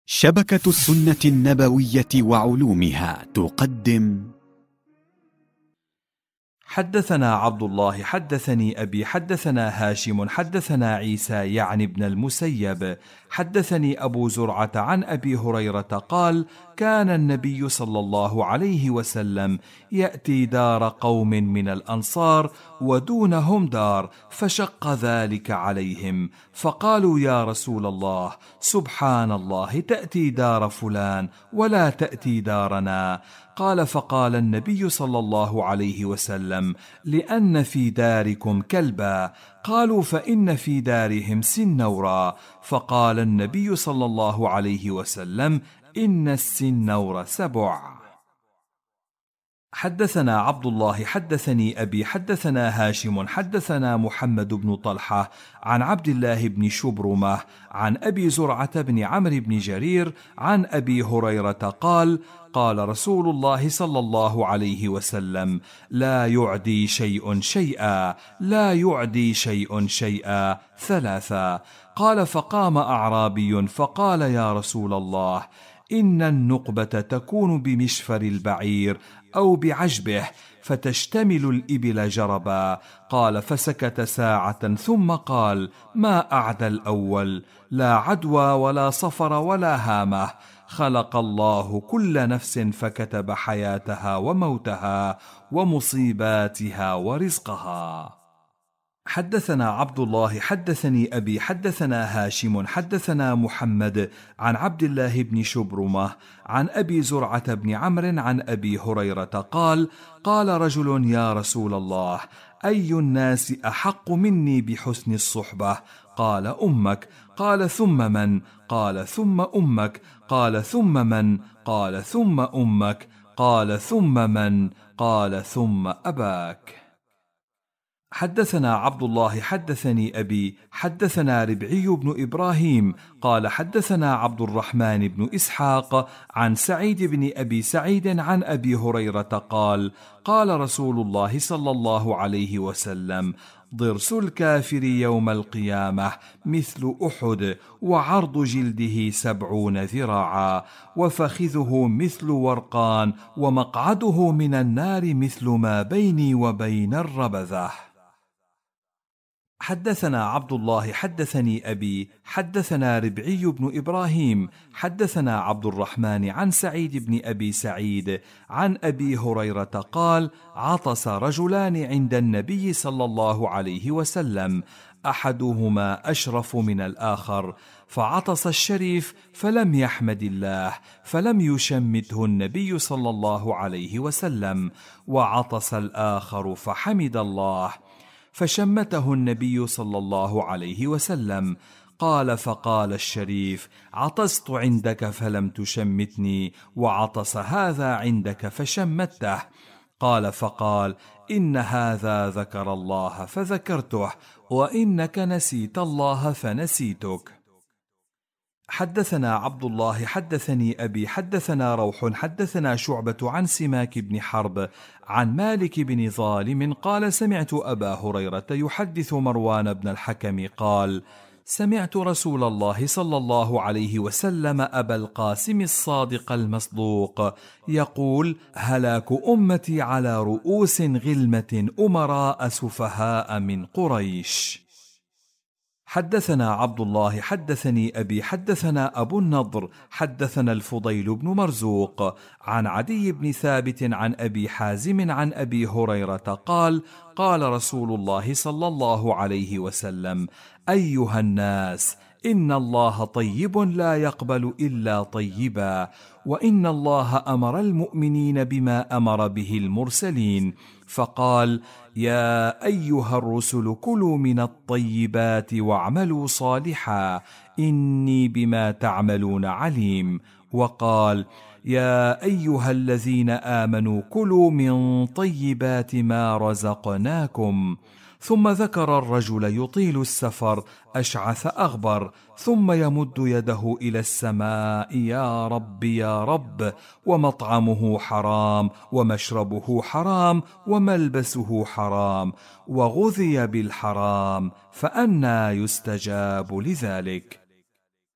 شبكة السنة النبوية وعلومها تقدم. حدثنا عبد الله حدثني أبي حدثنا هاشم حدثنا عيسى يعني ابن المسيب حدثني أبو زرعة عن أبي هريرة قال: كان النبي صلى الله عليه وسلم يأتي دار قوم من الأنصار ودونهم دار، فشق ذلك عليهم، فقالوا: يا رسول الله، سبحان الله، تأتي دار فلان ولا تأتي دارنا. قال: فقال النبي صلى الله عليه وسلم: لأن في داركم كلبا. قالوا: فإن في دارهم سنورا. فقال النبي صلى الله عليه وسلم: إن السنور 7. حدثنا عبد الله حدثني أبي حدثنا هاشم حدثنا محمد بن طلحة عن عبد الله بن شبرمة عن أبي زرعة بن عمرو بن جرير عن أبي هريرة قال: قال رسول الله صلى الله عليه وسلم: لا يعدي شيء شيئا، لا يعدي شيء شيئا 3. قال: فقام أعرابي فقال: يا رسول الله، إن النقبة تكون بمشفر البعير أو بعجبه، فتشتمل الإبل جربا. قال: فسكت ساعة ثم قال: ما أعدى الأول، لا عدوى ولا صفر ولا هامة. خلق الله كل نفس فكتب حياتها وموتها ومصيباتها ورزقها. حدثنا عبد الله حدثني أبي حدثنا هاشم حدثنا محمد عن عبد الله بن شبرمة عن أبي زرعة بن عمرو عن أبي هريرة قال: قال رجل: يا رسول الله، أي الناس أحق مني بحسن الصحبة؟ قال: أمك. قال: ثم من؟ قال: ثم أمك. قال: ثم من؟ قال: ثم أمك. قال: ثم من؟ قال: ثم أباك. حدثنا عبد الله حدثني أبي حدثنا ربعي بن إبراهيم قال: حدثنا عبد الرحمن بن إسحاق عن سعيد بن أبي سعيد عن أبي هريرة قال: قال رسول الله صلى الله عليه وسلم: ضرس الكافر يوم القيامة مثل أحد، وعرض جلده 70 ذراعا، وفخذه مثل ورقان، ومقعده من النار مثل ما بيني وبين الربذة. حدثنا عبد الله حدثني أبي حدثنا ربعي بن إبراهيم حدثنا عبد الرحمن عن سعيد بن أبي سعيد عن أبي هريرة قال: عطس رجلان عند النبي صلى الله عليه وسلم، أحدهما أشرف من الآخر، فعطس الشريف فلم يحمد الله، فلم يشمته النبي صلى الله عليه وسلم، وعطس الآخر فحمد الله، فشمته النبي صلى الله عليه وسلم. قال: فقال الشريف: عطست عندك فلم تشمتني، وعطس هذا عندك فشمته. قال: فقال: إن هذا ذكر الله فذكرته، وإنك نسيت الله فنسيتك. حدثنا عبد الله حدثني أبي حدثنا روح حدثنا شعبة عن سماك بن حرب عن مالك بن ظالم قال: سمعت أبا هريرة يحدث مروان بن الحكم قال: سمعت رسول الله صلى الله عليه وسلم أبا القاسم الصادق المصدوق يقول: هلاك أمتي على رؤوس غلمة أمراء سفهاء من قريش. حدثنا عبد الله حدثني أبي حدثنا أبو النضر حدثنا الفضيل بن مرزوق عن عدي بن ثابت عن أبي حازم عن أبي هريرة قال: قال رسول الله صلى الله عليه وسلم: أيها الناس، إن الله طيب لا يقبل إلا طيبا، وإن الله أمر المؤمنين بما أمر به المرسلين، فقال: يا أيها الرسل كلوا من الطيبات واعملوا صالحا، إني بما تعملون عليم. وقال: يا أيها الذين آمنوا كلوا من طيبات ما رزقناكم. ثم ذكر الرجل يطيل السفر أشعث أغبر، ثم يمد يده إلى السماء: يا رب يا رب، ومطعمه حرام، ومشربه حرام، وملبسه حرام، وغذي بالحرام، فأنى يستجاب لذلك؟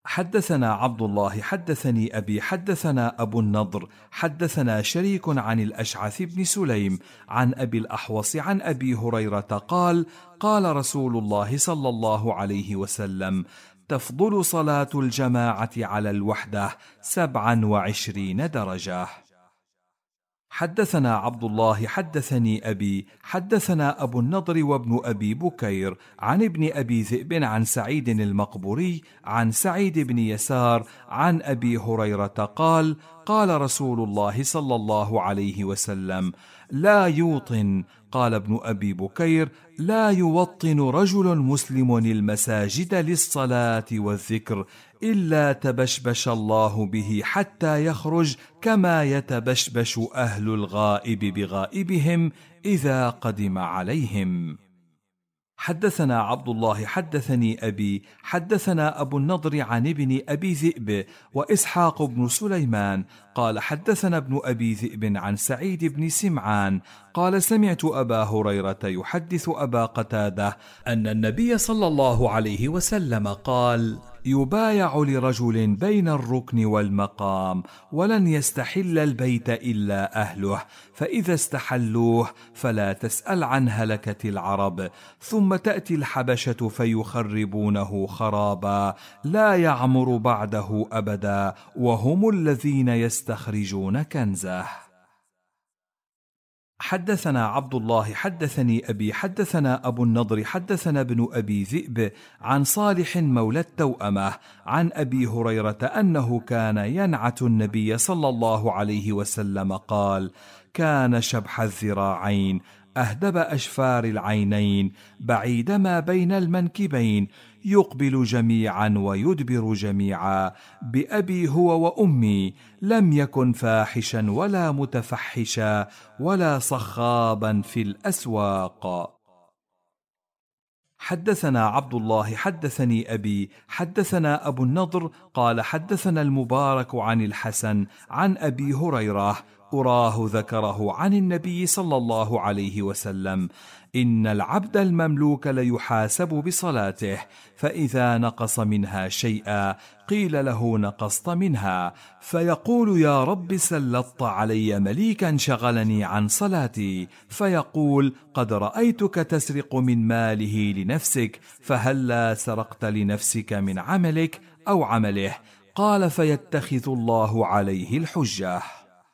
حدثنا عبد الله حدثني أبي حدثنا أبو النضر حدثنا شريك عن الأشعث بن سليم عن أبي الأحوص عن أبي هريرة قال: قال رسول الله صلى الله عليه وسلم: تفضل صلاة الجماعة على الوحدة 27 درجة. حدثنا عبد الله حدثني أبي حدثنا أبو النضر وابن أبي بكير عن ابن أبي ذئب عن سعيد المقبوري عن سعيد بن يسار عن أبي هريرة قال: قال رسول الله صلى الله عليه وسلم: لا يوطن، قال ابن أبي بكير: لا يوطن رجل مسلم المساجد للصلاة والذكر إلا تبشبش الله به حتى يخرج، كما يتبشبش أهل الغائب بغائبهم إذا قدم عليهم. حدثنا عبد الله حدثني أبي حدثنا أبو النضر عن ابن أبي ذئب وإسحاق بن سليمان قال: حدثنا ابن أبي ذئب عن سعيد بن سمعان قال: سمعت أبا هريرة يحدث أبا قتادة أن النبي صلى الله عليه وسلم قال: يبايع لرجل بين الركن والمقام، ولن يستحل البيت إلا أهله، فإذا استحلوه فلا تسأل عن هلكة العرب، ثم تأتي الحبشة فيخربونه خرابا لا يعمر بعده أبدا، وهم الذين يستخرجون كنزه. حدثنا عبد الله حدثني أبي حدثنا أبو النضر حدثنا ابن أبي ذئب عن صالح مولى التوأمة عن أبي هريرة أنه كان ينعت النبي صلى الله عليه وسلم قال: كان شبح الذراعين، أهدب أشفار العينين، بعيد ما بين المنكبين، يقبل جميعا ويدبر جميعا، بأبي هو وأمي، لم يكن فاحشا ولا متفحشا ولا صخابا في الأسواق. حدثنا عبد الله حدثني أبي حدثنا أبو النضر قال: حدثنا المبارك عن الحسن عن أبي هريرة أراه ذكره عن النبي صلى الله عليه وسلم: إن العبد المملوك ليحاسب بصلاته، فإذا نقص منها شيئا قيل له: نقصت منها، فيقول: يا رب سلطت علي مليكا شغلني عن صلاتي، فيقول: قد رأيتك تسرق من ماله لنفسك، فهلا سرقت لنفسك من عملك أو عمله؟ قال: فيتخذ الله عليه الحجة.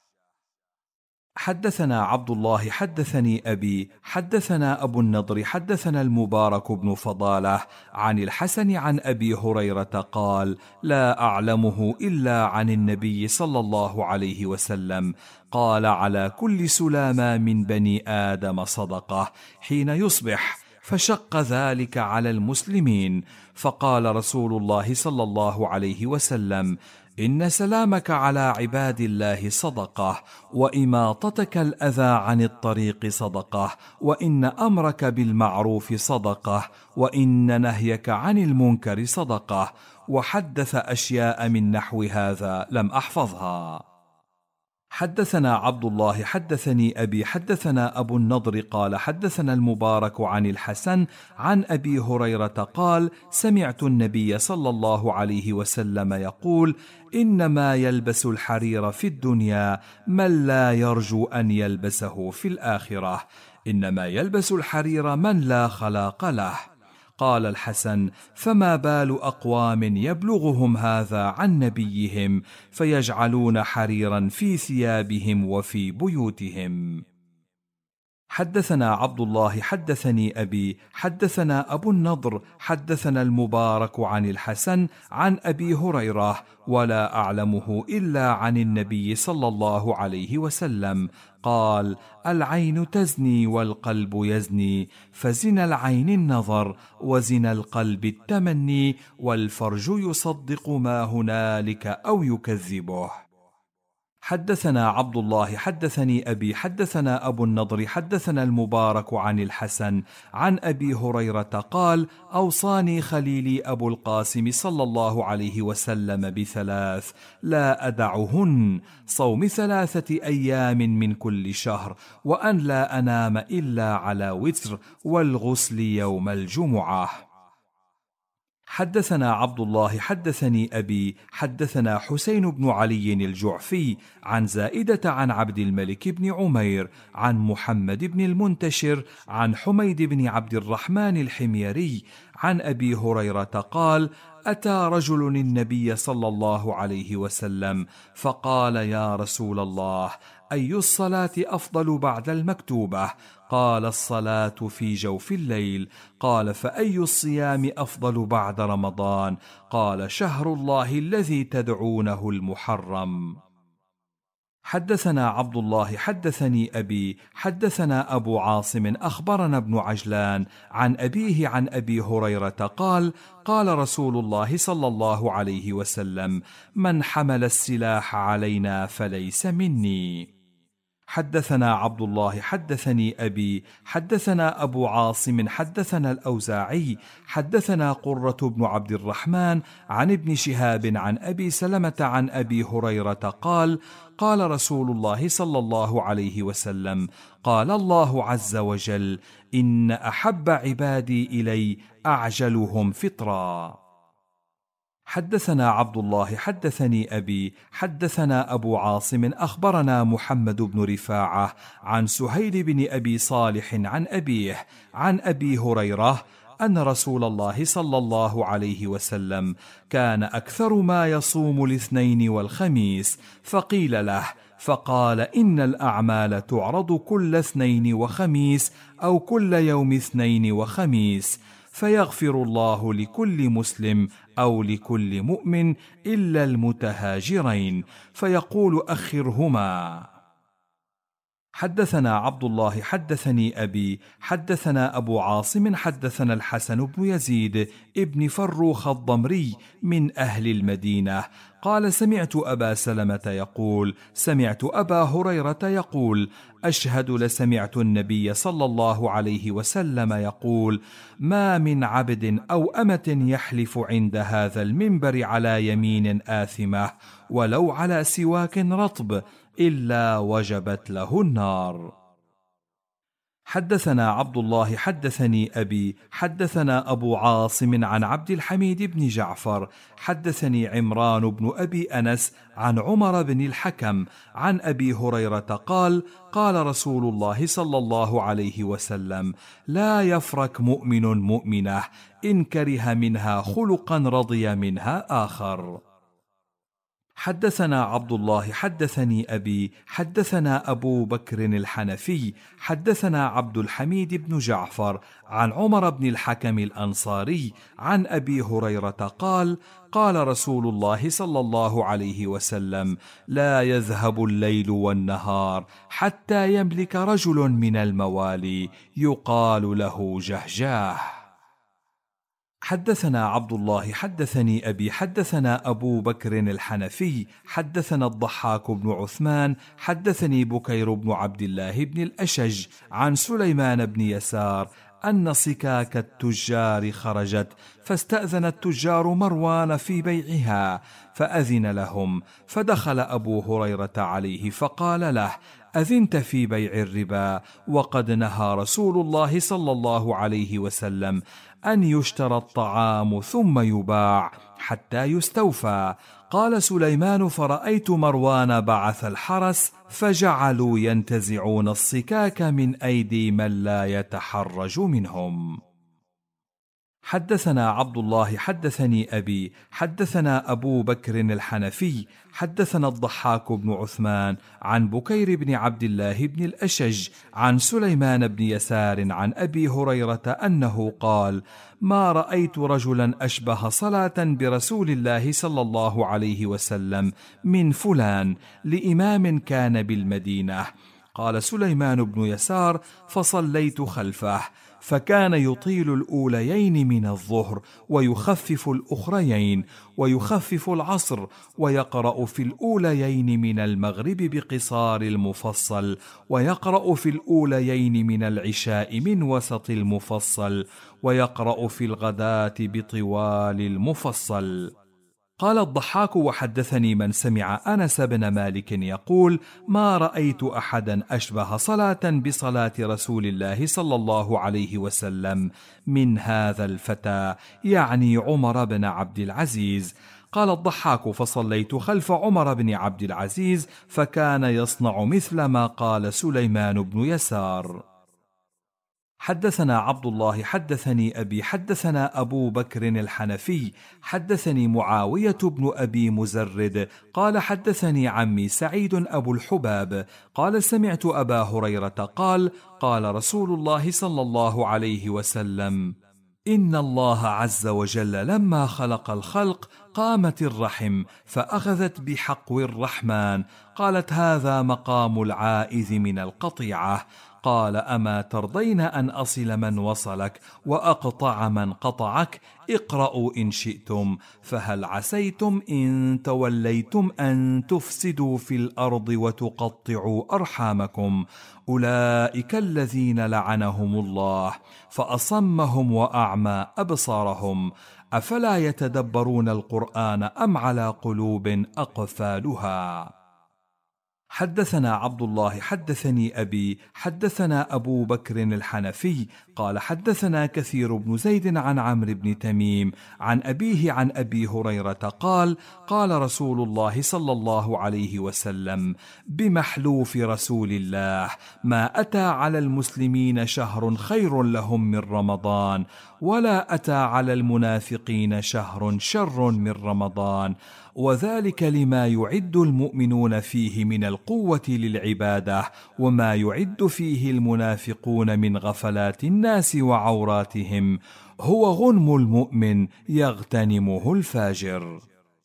حدثنا عبد الله حدثني أبي حدثنا أبو النضر حدثنا المبارك بن فضالة عن الحسن عن أبي هريرة قال: لا أعلمه إلا عن النبي صلى الله عليه وسلم قال: على كل سلامة من بني آدم صدقة حين يصبح، فشق ذلك على المسلمين، فقال رسول الله صلى الله عليه وسلم: إن سلامك على عباد الله صدقة، وإماطتك الأذى عن الطريق صدقة، وإن أمرك بالمعروف صدقة، وإن نهيك عن المنكر صدقة. وحدث أشياء من نحو هذا لم أحفظها. حدثنا عبد الله حدثني أبي حدثنا أبو النضر قال: حدثنا المبارك عن الحسن عن أبي هريرة قال: سمعت النبي صلى الله عليه وسلم يقول: إنما يلبس الحرير في الدنيا من لا يرجو أن يلبسه في الآخرة، إنما يلبس الحرير من لا خلاق له. قال الحسن: فما بال أقوام يبلغهم هذا عن نبيهم فيجعلون حريرا في ثيابهم وفي بيوتهم. حدثنا عبد الله حدثني أبي حدثنا أبو النضر حدثنا المبارك عن الحسن عن أبي هريرة ولا أعلمه إلا عن النبي صلى الله عليه وسلم قال: العين تزني والقلب يزني، فزنا العين النظر، وزنا القلب التمني، والفرج يصدق ما هنالك أو يكذبه. حدثنا عبد الله حدثني أبي حدثنا أبو النضر حدثنا المبارك عن الحسن عن أبي هريرة قال: أوصاني خليلي أبو القاسم صلى الله عليه وسلم بثلاث لا أدعهن: صوم 3 أيام من كل شهر، وأن لا أنام إلا على وتر، والغسل يوم الجمعة. حدثنا عبد الله حدثني أبي حدثنا حسين بن علي الجعفي عن زائدة عن عبد الملك بن عمير عن محمد بن المنتشر عن حميد بن عبد الرحمن الحميري عن أبي هريرة قال: أتى رجل النبي صلى الله عليه وسلم فقال: يا رسول الله، أي الصلاة أفضل بعد المكتوبة؟ قال: الصلاة في جوف الليل. قال: فأي الصيام أفضل بعد رمضان؟ قال: شهر الله الذي تدعونه المحرم. حدثنا عبد الله حدثني أبي حدثنا أبو عاصم أخبرنا ابن عجلان عن أبيه عن أبي هريرة قال: قال رسول الله صلى الله عليه وسلم: من حمل السلاح علينا فليس مني. حدثنا عبد الله حدثني أبي حدثنا أبو عاصم حدثنا الأوزاعي حدثنا قرة بن عبد الرحمن عن ابن شهاب عن أبي سلمة عن أبي هريرة قال: قال رسول الله صلى الله عليه وسلم: قال الله عز وجل: إن أحب عبادي إلي أعجلهم فطرا. حدثنا عبد الله حدثني أبي حدثنا أبو عاصم أخبرنا محمد بن رفاعة عن سهيل بن أبي صالح عن أبيه عن أبي هريرة أن رسول الله صلى الله عليه وسلم كان أكثر ما يصوم الاثنين والخميس، فقيل له فقال: إن الأعمال تعرض كل اثنين وخميس أو كل يوم اثنين وخميس، فيغفر الله لكل مسلم أو لكل مؤمن إلا المتهاجرين، فيقول: أخرهما. حدثنا عبد الله حدثني أبي حدثنا أبو عاصم حدثنا الحسن بن يزيد ابن فروخ الضمري من أهل المدينة قال: سمعت أبا سلمة يقول: سمعت أبا هريرة يقول: أشهد لسمعت النبي صلى الله عليه وسلم يقول: ما من عبد أو أمة يحلف عند هذا المنبر على يمين آثمة ولو على سواك رطب إلا وجبت له النار. حدثنا عبد الله حدثني أبي حدثنا أبو عاصم عن عبد الحميد بن جعفر حدثني عمران بن أبي أنس عن عمر بن الحكم عن أبي هريرة قال: قال رسول الله صلى الله عليه وسلم: لا يفرك مؤمن مؤمنة إن كره منها خلقا رضي منها آخر. حدثنا عبد الله حدثني أبي حدثنا أبو بكر الحنفي حدثنا عبد الحميد بن جعفر عن عمر بن الحكم الأنصاري عن أبي هريرة قال: قال رسول الله صلى الله عليه وسلم: لا يذهب الليل والنهار حتى يملك رجل من الموالي يقال له جهجاه. حدثنا عبد الله حدثني أبي حدثنا أبو بكر الحنفي حدثنا الضحاك بن عثمان حدثني بكير بن عبد الله بن الأشج عن سليمان بن يسار أن صكاك التجار خرجت، فاستأذن التجار مروان في بيعها فأذن لهم، فدخل أبو هريرة عليه فقال له: أذنت في بيع الربا؟ وقد نهى رسول الله صلى الله عليه وسلم أن يشترى الطعام ثم يباع حتى يستوفى. قال سليمان: فرأيت مروان بعث الحرس فجعلوا ينتزعون الصكاك من أيدي من لا يتحرج منهم. حدثنا عبد الله حدثني أبي حدثنا أبو بكر الحنفي حدثنا الضحاك بن عثمان عن بكير بن عبد الله بن الأشج عن سليمان بن يسار عن أبي هريرة أنه قال: ما رأيت رجلا أشبه صلاة برسول الله صلى الله عليه وسلم من فلان لإمام كان بالمدينة. قال سليمان بن يسار: فصليت خلفه، فكان يطيل الأوليين من الظهر ويخفف الأخريين، ويخفف العصر، ويقرأ في الأوليين من المغرب بقصار المفصل، ويقرأ في الأوليين من العشاء من وسط المفصل، ويقرأ في الغداة بطوال المفصل. قال الضحاك: وحدثني من سمع أنس بن مالك يقول: ما رأيت أحدا أشبه صلاة بصلاة رسول الله صلى الله عليه وسلم من هذا الفتى، يعني عمر بن عبد العزيز. قال الضحاك: فصليت خلف عمر بن عبد العزيز فكان يصنع مثل ما قال سليمان بن يسار. حدثنا عبد الله حدثني أبي حدثنا أبو بكر الحنفي حدثني معاوية بن أبي مزرد قال حدثني عمي سعيد أبو الحباب قال: سمعت أبا هريرة قال: قال رسول الله صلى الله عليه وسلم: إن الله عز وجل لما خلق الخلق قامت الرحم فأخذت بحقو الرحمن، قالت: هذا مقام العائذ من القطيعة. قال: أما ترضين أن أصل من وصلك وأقطع من قطعك؟ اقرأوا إن شئتم. فهل عسيتم إن توليتم أن تفسدوا في الأرض وتقطعوا أرحامكم؟ أولئك الذين لعنهم الله فأصمهم وأعمى أبصارهم، أفلا يتدبرون القرآن أم على قلوب أقفالها؟ حدثنا عبد الله حدثني أبي حدثنا أبو بكر الحنفي قال: حدثنا كثير بن زيد عن عمرو بن تميم عن أبيه عن أبي هريرة قال: قال رسول الله صلى الله عليه وسلم: بمحلوف رسول الله ما أتى على المسلمين شهر خير لهم من رمضان، ولا أتى على المنافقين شهر شر من رمضان، وذلك لما يعد المؤمنون فيه من القوة للعبادة، وما يعد فيه المنافقون من غفلات الناس وعوراتهم، هو غنم المؤمن يغتنمه الفاجر.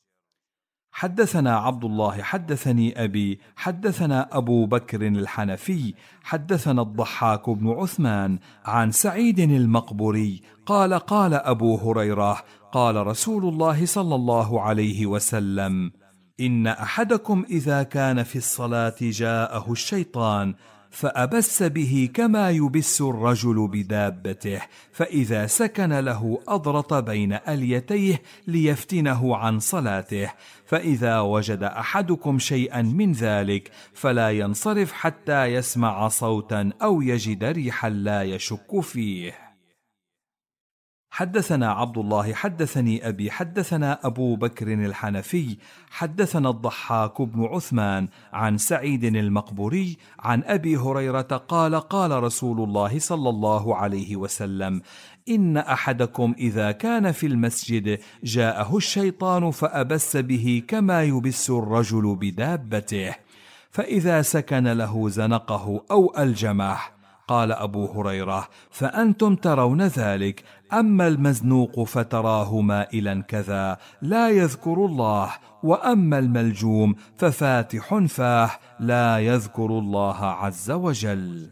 حدثنا عبد الله حدثني أبي حدثنا أبو بكر الحنفي حدثنا الضحاك بن عثمان عن سعيد المقبوري قال: قال أبو هريرة: قال رسول الله صلى الله عليه وسلم: إن أحدكم إذا كان في الصلاة جاءه الشيطان فأبس به كما يبس الرجل بدابته، فإذا سكن له أضرط بين أليتيه ليفتنه عن صلاته، فإذا وجد أحدكم شيئا من ذلك فلا ينصرف حتى يسمع صوتا أو يجد ريحا لا يشك فيه. حدثنا عبد الله حدثني أبي حدثنا أبو بكر الحنفي حدثنا الضحاك بن عثمان عن سعيد المقبوري عن أبي هريرة قال: قال رسول الله صلى الله عليه وسلم: إن أحدكم إذا كان في المسجد جاءه الشيطان فأبس به كما يبس الرجل بدابته، فإذا سكن له زنقه أو ألجمه. قال أبو هريرة: فأنتم ترون ذلك، أما المزنوق فتراه مائلا كذا لا يذكر الله، وأما الملجوم ففاتح فاه لا يذكر الله عز وجل.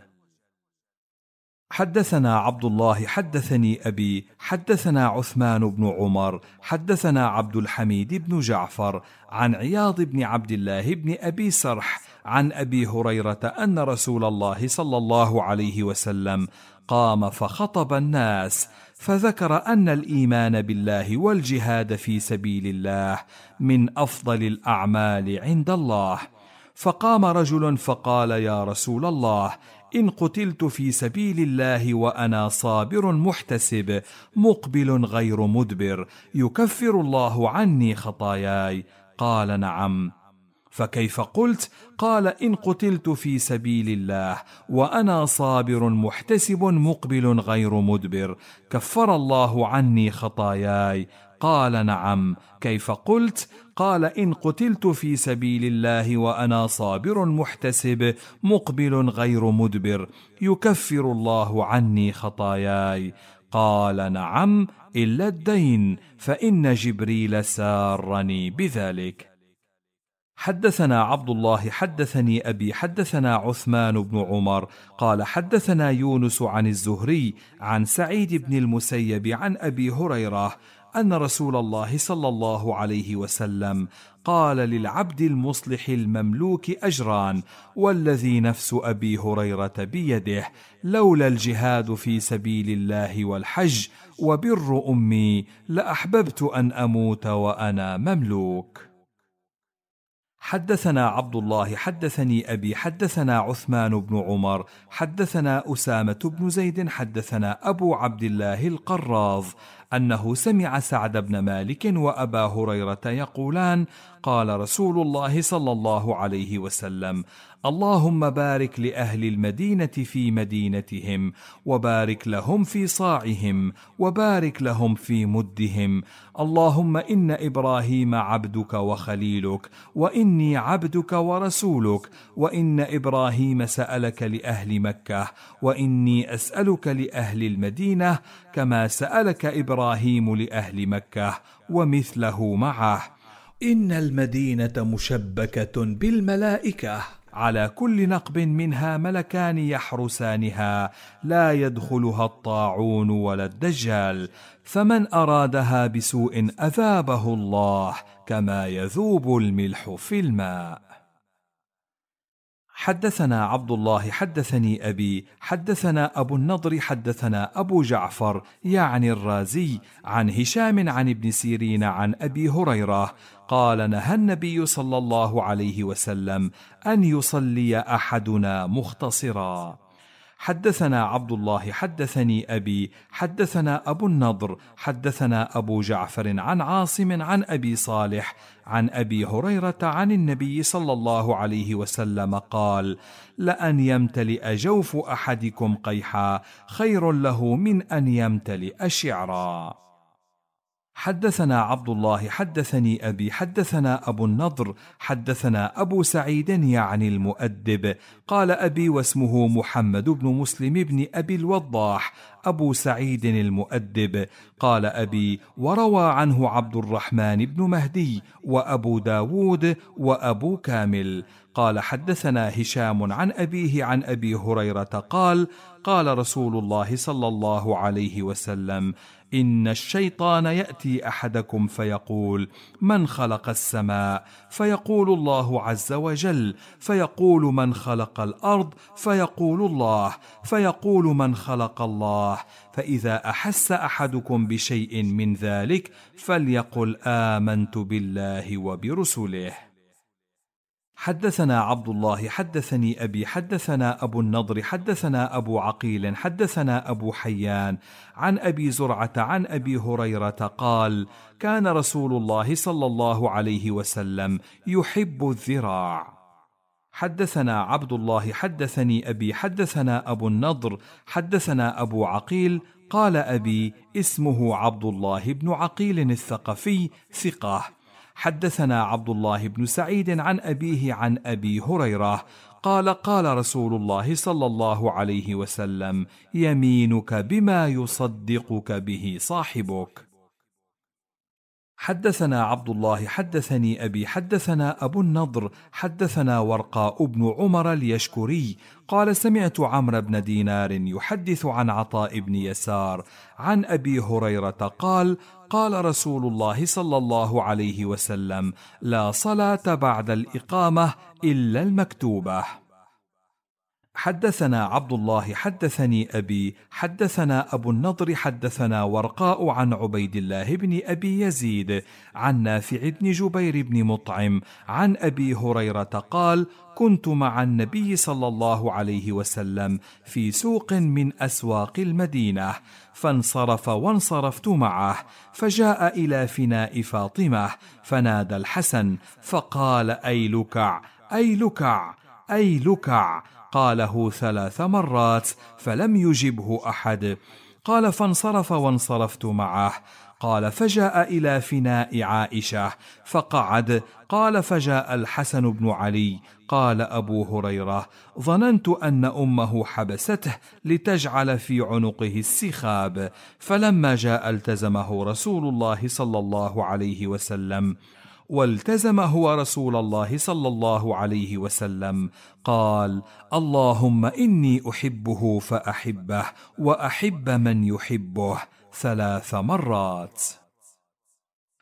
حدثنا عبد الله حدثني أبي حدثنا عثمان بن عمر حدثنا عبد الحميد بن جعفر عن عياض بن عبد الله بن أبي سرح عن أبي هريرة أن رسول الله صلى الله عليه وسلم قام فخطب الناس، فذكر أن الإيمان بالله والجهاد في سبيل الله من أفضل الأعمال عند الله. فقام رجل فقال: يا رسول الله، إن قتلت في سبيل الله وأنا صابر محتسب مقبل غير مدبر يكفر الله عني خطاياي؟ قال: نعم. فكيف قلت؟ قال: إن قتلت في سبيل الله وأنا صابر محتسب مقبل غير مدبر كفر الله عني خطاياي. قال: نعم. كيف قلت؟ قال: إن قتلت في سبيل الله وأنا صابر محتسب مقبل غير مدبر يكفر الله عني خطاياي. قال: نعم، إلا الدين، فإن جبريل سارني بذلك. حدثنا عبد الله حدثني أبي حدثنا عثمان بن عمر قال: حدثنا يونس عن الزهري عن سعيد بن المسيب عن أبي هريرة أن رسول الله صلى الله عليه وسلم قال للعبد المصلح المملوك أجران، والذي نفس أبي هريرة بيده، لولا الجهاد في سبيل الله والحج وبر أمي لأحببت أن أموت وأنا مملوك. حدثنا عبد الله حدثني أبي حدثنا عثمان بن عمر حدثنا أسامة بن زيد حدثنا أبو عبد الله القراظ أنه سمع سعد بن مالك وأبا هريرة يقولان: قال رسول الله صلى الله عليه وسلم: اللهم بارك لأهل المدينة في مدينتهم، وبارك لهم في صاعهم، وبارك لهم في مدهم. اللهم إن إبراهيم عبدك وخليلك، وإني عبدك ورسولك، وإن إبراهيم سألك لأهل مكة، وإني أسألك لأهل المدينة كما سألك إبراهيم لأهل مكة ومثله معه. إن المدينة مشبكة بالملائكة، على كل نقب منها ملكان يحرسانها، لا يدخلها الطاعون ولا الدجال، فمن أرادها بسوء أذابه الله كما يذوب الملح في الماء. حدثنا عبد الله حدثني أبي حدثنا أبو النضر حدثنا أبو جعفر يعني الرازي عن هشام عن ابن سيرين عن أبي هريرة قال: نهى النبي صلى الله عليه وسلم أن يصلي أحدنا مختصرا. حدثنا عبد الله حدثني أبي حدثنا أبو النضر حدثنا أبو جعفر عن عاصم عن أبي صالح عن أبي هريرة عن النبي صلى الله عليه وسلم قال: لأن يمتلئ جوف أحدكم قيحا خير له من أن يمتلئ شعرا. حدثنا عبد الله حدثني أبي حدثنا أبو النضر حدثنا أبو سعيد يعني المؤدب قال أبي واسمه محمد بن مسلم بن أبي الوضاح أبو سعيد المؤدب قال أبي وروى عنه عبد الرحمن بن مهدي وأبو داود وأبو كامل قال: حدثنا هشام عن أبيه عن أبي هريرة قال: قال رسول الله صلى الله عليه وسلم: إن الشيطان يأتي أحدكم فيقول: من خلق السماء؟ فيقول الله عز وجل، فيقول: من خلق الأرض؟ فيقول الله، فيقول: من خلق الله؟ فإذا أحس أحدكم بشيء من ذلك فليقل: آمنت بالله وبرسله. حدثنا عبد الله حدثني أبي حدثنا أبو النضر حدثنا أبو عقيل حدثنا أبو حيان عن أبي زرعة عن أبي هريرة قال: كان رسول الله صلى الله عليه وسلم يحب الذراع. حدثنا عبد الله حدثني أبي حدثنا أبو النضر حدثنا أبو عقيل قال أبي اسمه عبد الله بن عقيل الثقفي ثقة. حدثنا عبد الله بن سعيد عن أبيه عن أبي هريرة قال: قال رسول الله صلى الله عليه وسلم: يمينك بما يصدقك به صاحبك. حدثنا عبد الله حدثني أبي حدثنا أبو النضر حدثنا ورقاء بن عمر اليشكري قال: سمعت عمرو بن دينار يحدث عن عطاء بن يسار عن أبي هريرة قال: قال رسول الله صلى الله عليه وسلم: لا صلاة بعد الإقامة إلا المكتوبة. حدثنا عبد الله حدثني أبي حدثنا أبو النضر حدثنا ورقاء عن عبيد الله بن أبي يزيد عن نافع بن جبير بن مطعم عن أبي هريرة قال: كنت مع النبي صلى الله عليه وسلم في سوق من أسواق المدينة، فانصرف وانصرفت معه، فجاء إلى فناء فاطمة فنادى الحسن فقال: أي لكع أي لكع أي لكع، قاله 3 مرات فلم يجبه أحد. قال: فانصرف وانصرفت معه. قال: فجاء إلى فناء عائشة فقعد. قال: فجاء الحسن بن علي. قال أبو هريرة: ظننت أن أمه حبسته لتجعل في عنقه السخاب، فلما جاء التزمه رسول الله صلى الله عليه وسلم، والتزم هو رسول الله صلى الله عليه وسلم، قال: اللهم إني أحبه فأحبه وأحب من يحبه 3 مرات.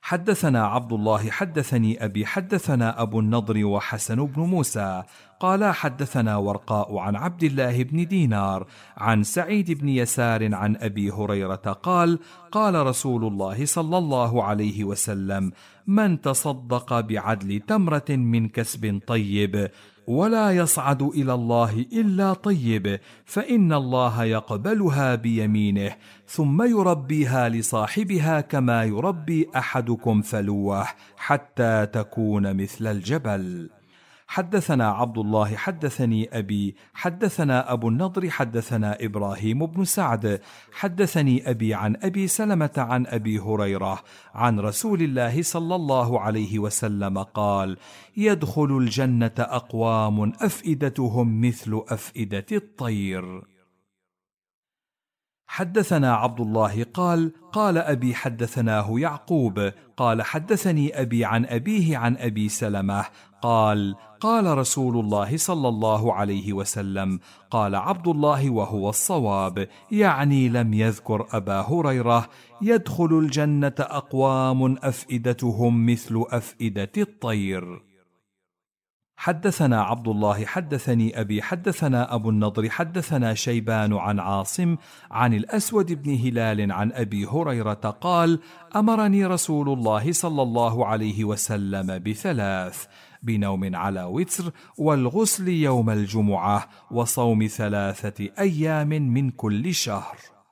حدثنا عبد الله حدثني أبي حدثنا أبو النضر وحسن بن موسى قال حدثنا ورقاء عن عبد الله بن دينار عن سعيد بن يسار عن أبي هريرة قال قال رسول الله صلى الله عليه وسلم: من تصدق بعدل تمرة من كسب طيب ولا يصعد إلى الله إلا طيب فإن الله يقبلها بيمينه ثم يربيها لصاحبها كما يربي أحدكم فلوه حتى تكون مثل الجبل. حدثنا عبد الله حدثني أبي حدثنا أبو النضر حدثنا إبراهيم بن سعد حدثني أبي عن أبي سلمة عن أبي هريرة عن رسول الله صلى الله عليه وسلم قال: يدخل الجنة أقوام أفئدتهم مثل أفئدة الطير. حدثنا عبد الله قال أبي حدثناه يعقوب قال حدثني أبي عن أبيه عن أبي سلمة قال رسول الله صلى الله عليه وسلم: قال عبد الله وهو الصواب، يعني لم يذكر أبا هريرة: يدخل الجنة أقوام أفئدتهم مثل أفئدة الطير. حدثنا عبد الله حدثني أبي حدثنا أبو النضر حدثنا شيبان عن عاصم عن الأسود بن هلال عن أبي هريرة قال: أمرني رسول الله صلى الله عليه وسلم ب3: بنوم على وتر، والغسل يوم الجمعة، وصوم 3 أيام من كل شهر.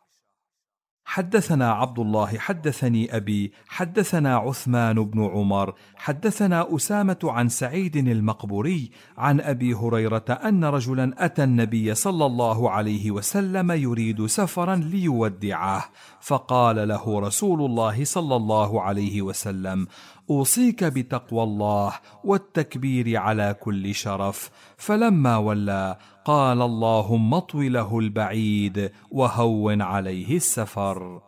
حدثنا عبد الله حدثني أبي حدثنا عثمان بن عمر حدثنا أسامة عن سعيد المقبوري عن أبي هريرة أن رجلا أتى النبي صلى الله عليه وسلم يريد سفرا ليودعه، فقال له رسول الله صلى الله عليه وسلم: أوصيك بتقوى الله والتكبير على كل شرف. فلما ولى قال: اللهم اطو له البعيد وهون عليه السفر.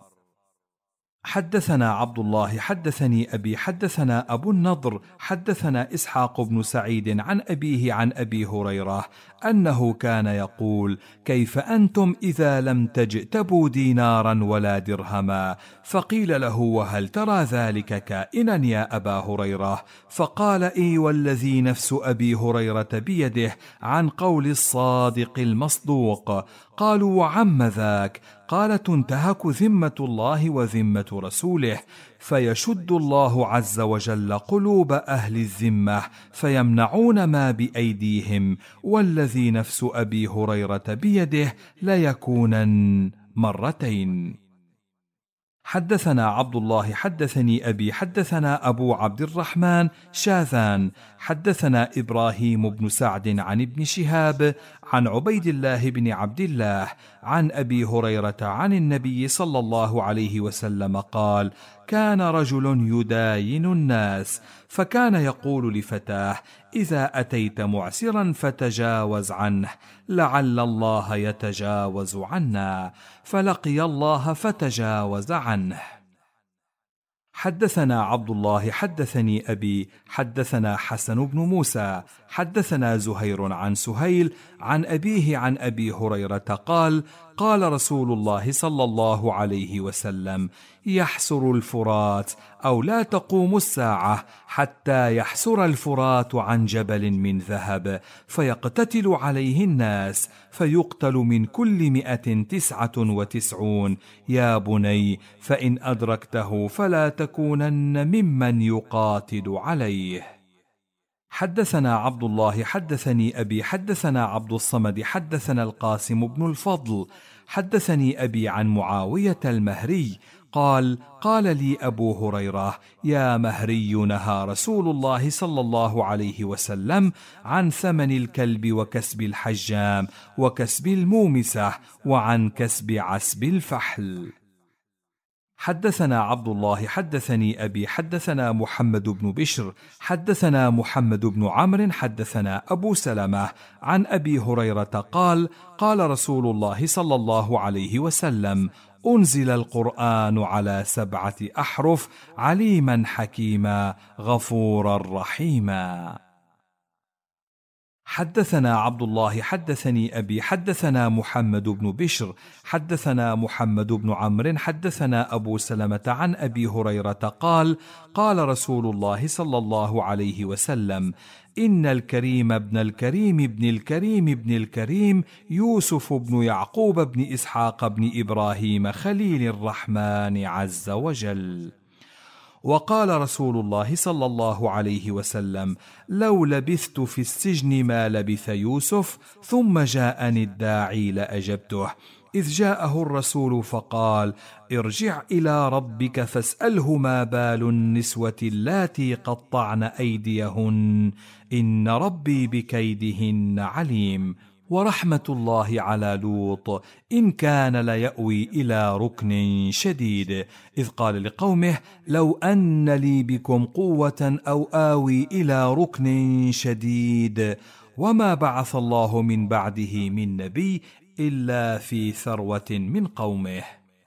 حدثنا عبد الله حدثني أبي حدثنا أبو النضر حدثنا إسحاق بن سعيد عن أبيه عن أبي هريرة أنه كان يقول: كيف أنتم إذا لم تجتبوا دينارا ولا درهما؟ فقيل له: وهل ترى ذلك كائنا يا أبا هريرة؟ فقال: إي والذي نفس أبي هريرة بيده، عن قول الصادق المصدوق. قالوا: وعم ذاك؟ قال: تنتهك ذمة الله وذمة رسوله، فيشد الله عز وجل قلوب أهل الذمة فيمنعون ما بأيديهم، والذي نفس أبي هريرة بيده ليكونن مرتين. حدثنا عبد الله حدثني أبي حدثنا أبو عبد الرحمن شاذان حدثنا إبراهيم بن سعد عن ابن شهاب عن عبيد الله بن عبد الله عن أبي هريرة عن النبي صلى الله عليه وسلم قال: كان رجل يداين الناس، فكان يقول لفتاه: إذا أتيت معسرا فتجاوز عنه، لعل الله يتجاوز عنا، فلقي الله فتجاوز عنه. حدثنا عبد الله حدثني أبي حدثنا حسن بن موسى حدثنا زهير عن سهيل عن أبيه عن أبي هريرة قال: قال رسول الله صلى الله عليه وسلم: يحسر الفرات، أو لا تقوم الساعة حتى يحسر الفرات عن جبل من ذهب، فيقتتل عليه الناس، فيقتل من كل 199. يا بني، فإن أدركته فلا تكونن ممن يقاتل عليه. حدثنا عبد الله حدثني أبي حدثنا عبد الصمد حدثنا القاسم بن الفضل حدثني أبي عن معاوية المهري قال: قال لي أبو هريرة: يا مهري، نهى رسول الله صلى الله عليه وسلم عن ثمن الكلب وكسب الحجام وكسب المومسة وعن كسب عسب الفحل. حدثنا عبد الله حدثني أبي حدثنا محمد بن بشر حدثنا محمد بن عمرو حدثنا أبو سلمة عن أبي هريرة قال: قال رسول الله صلى الله عليه وسلم: أنزل القرآن على 7 أحرف: عليما حكيما غفورا رحيما. حدثنا عبد الله حدثني أبي حدثنا محمد بن بشر حدثنا محمد بن عمرو حدثنا أبو سلمة عن أبي هريرة قال قال رسول الله صلى الله عليه وسلم: إن الكريم ابن الكريم ابن الكريم ابن الكريم يوسف بن يعقوب بن إسحاق بن إبراهيم خليل الرحمن عز وجل. وقال رسول الله صلى الله عليه وسلم: لو لبثت في السجن ما لبث يوسف ثم جاءني الداعي لأجبته، إذ جاءه الرسول فقال: ارجع إلى ربك فاسأله ما بال النسوة اللاتي قطعن أيديهن إن ربي بكيدهن عليم. ورحمة الله على لوط إن كان ليأوي إلى ركن شديد، إذ قال لقومه: لو أن لي بكم قوة أو آوي إلى ركن شديد. وما بعث الله من بعده من نبي إلا في ثروة من قومه.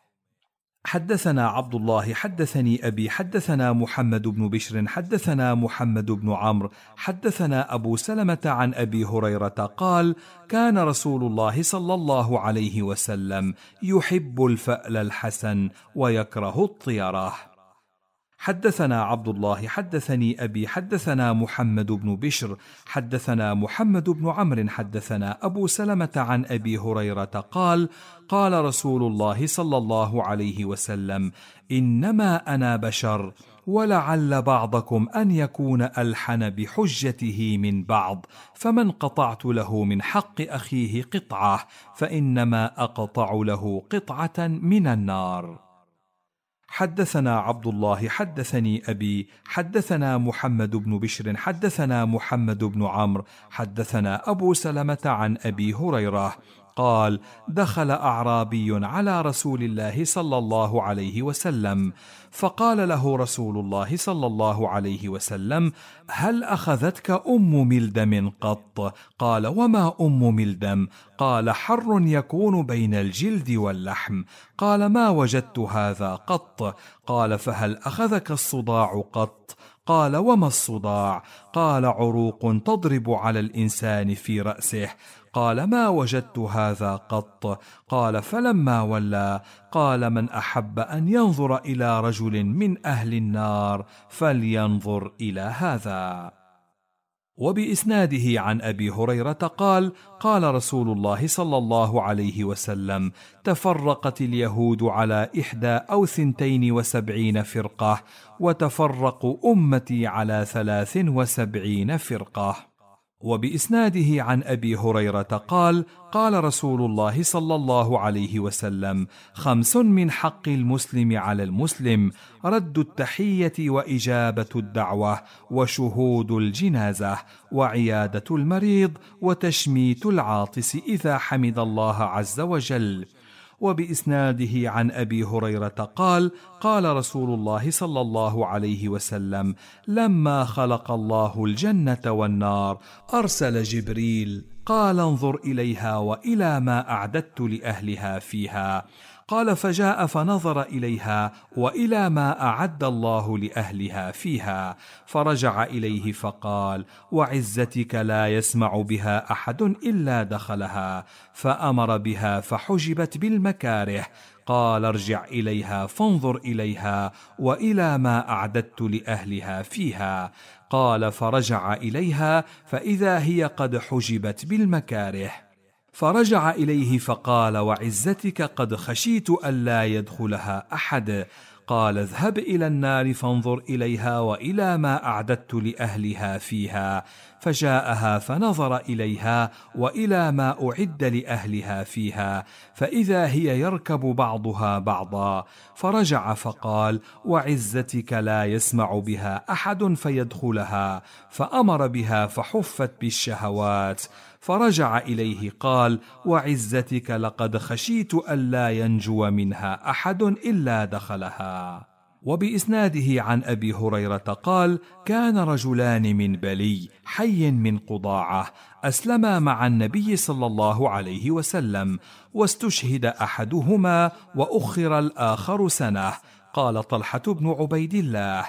حدثنا عبد الله حدثني أبي حدثنا محمد بن بشر حدثنا محمد بن عمرو حدثنا أبو سلمة عن أبي هريرة قال: كان رسول الله صلى الله عليه وسلم يحب الفأل الحسن ويكره الطيرة. حدثنا عبد الله حدثني أبي حدثنا محمد بن بشر حدثنا محمد بن عمرو حدثنا أبو سلمة عن أبي هريرة قال: قال رسول الله صلى الله عليه وسلم: إنما أنا بشر، ولعل بعضكم أن يكون ألحن بحجته من بعض، فمن قطعت له من حق أخيه قطعة فإنما أقطع له قطعة من النار. حدثنا عبد الله حدثني أبي حدثنا محمد بن بشر حدثنا محمد بن عمرو حدثنا أبو سلمة عن أبي هريرة قال: دخل أعرابي على رسول الله صلى الله عليه وسلم، فقال له رسول الله صلى الله عليه وسلم: هل أخذتك أم ملدم قط؟ قال: وما أم ملدم؟ قال: حر يكون بين الجلد واللحم. قال: ما وجدت هذا قط. قال: فهل أخذك الصداع قط؟ قال: وما الصداع؟ قال: عروق تضرب على الإنسان في رأسه. قال: ما وجدت هذا قط. قال: فلما ولى قال: من أحب أن ينظر إلى رجل من أهل النار فلينظر إلى هذا. وبإسناده عن أبي هريرة قال: قال رسول الله صلى الله عليه وسلم: تفرقت اليهود على 71 فرقة، وتفرق أمتي على 73 فرقة. وبإسناده عن أبي هريرة قال: قال رسول الله صلى الله عليه وسلم: 5 من حق المسلم على المسلم: رد التحية وإجابة الدعوة وشهود الجنازة وعيادة المريض وتشميت العاطس إذا حمد الله عز وجل. وبإسناده عن أبي هريرة قال: قال رسول الله صلى الله عليه وسلم: لما خلق الله الجنة والنار أرسل جبريل قال: انظر إليها وإلى ما أعددت لأهلها فيها. قال: فجاء فنظر إليها وإلى ما أعد الله لأهلها فيها، فرجع إليه فقال: وعزتك لا يسمع بها أحد إلا دخلها، فأمر بها فحجبت بالمكاره. قال: ارجع إليها فانظر إليها وإلى ما أعددت لأهلها فيها. قال: فرجع إليها فإذا هي قد حجبت بالمكاره. فرجع إليه فقال: وعزتك قد خشيت ألا يدخلها أحد. قال: اذهب إلى النار فانظر إليها وإلى ما أعددت لأهلها فيها. فجاءها فنظر إليها وإلى ما أعد لأهلها فيها، فإذا هي يركب بعضها بعضا. فرجع فقال: وعزتك لا يسمع بها أحد فيدخلها. فأمر بها فحفت بالشهوات. فرجع إليه قال: وعزتك لقد خشيت ألا ينجو منها أحد إلا دخلها. وبإسناده عن أبي هريرة قال: كان رجلان من بلي حي من قضاعة أسلما مع النبي صلى الله عليه وسلم، واستشهد أحدهما وأخر الآخر سنة. قال طلحة بن عبيد الله: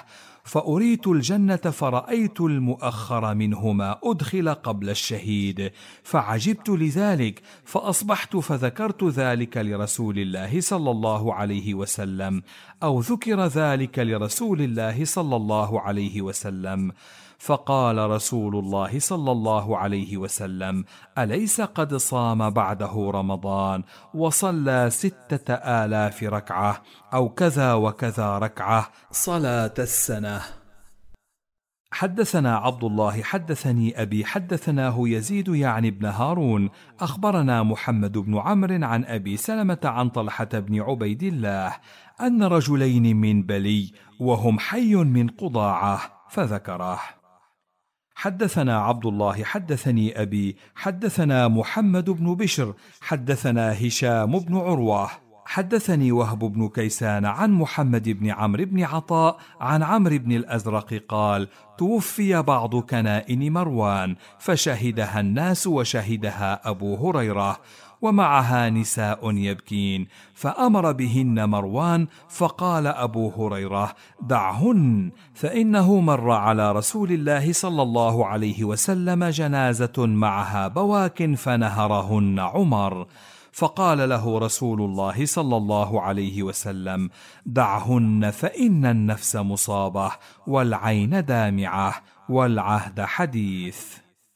فأريت الجنة فرأيت المؤخر منهما أدخل قبل الشهيد، فعجبت لذلك، فأصبحت فذكرت ذلك لرسول الله صلى الله عليه وسلم، أو ذكر ذلك لرسول الله صلى الله عليه وسلم، فقال رسول الله صلى الله عليه وسلم: أليس قد صام بعده رمضان وصلى 6000 ركعة أو كذا وكذا ركعة صلاة السنة. حدثنا عبد الله حدثني أبي حدثناه يزيد يعني بن هارون أخبرنا محمد بن عمرو عن أبي سلمة عن طلحة بن عبيد الله أن رجلين من بلي وهم حي من قضاعة فذكره. حدثنا عبد الله حدثني أبي حدثنا محمد بن بشر حدثنا هشام بن عروة حدثني وهب بن كيسان عن محمد بن عمرو بن عطاء عن عمرو بن الأزرق قال: توفي بعض كنائن مروان فشهدها الناس وشهدها أبو هريرة ومعها نساء يبكين، فأمر بهن مروان، فقال أبو هريرة: دعهن، فإنه مر على رسول الله صلى الله عليه وسلم جنازة معها بواك فنهرهن عمر، فقال له رسول الله صلى الله عليه وسلم: دعهن فإن النفس مصابة والعين دامعة والعهد حديث.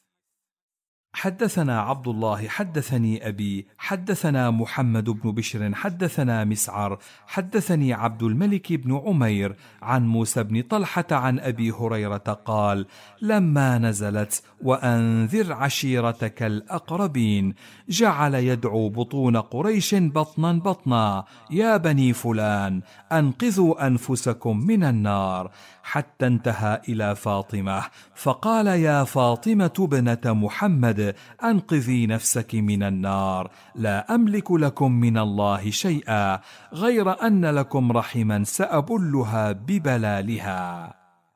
حدثنا عبد الله حدثني أبي حدثنا محمد بن بشر حدثنا مسعر حدثني عبد الملك بن عمير عن موسى بن طلحة عن أبي هريرة قال: لما نزلت وأنذر عشيرتك الأقربين جعل يدعو بطون قريش بطنا بطنا: يا بني فلان أنقذوا أنفسكم من النار، حتى انتهى إلى فاطمة، فقال: يا فاطمة بنت محمد أنقذي نفسك من النار، لا أملك لكم من الله شيئا غير أن لكم رحما سأبلها ببلالها.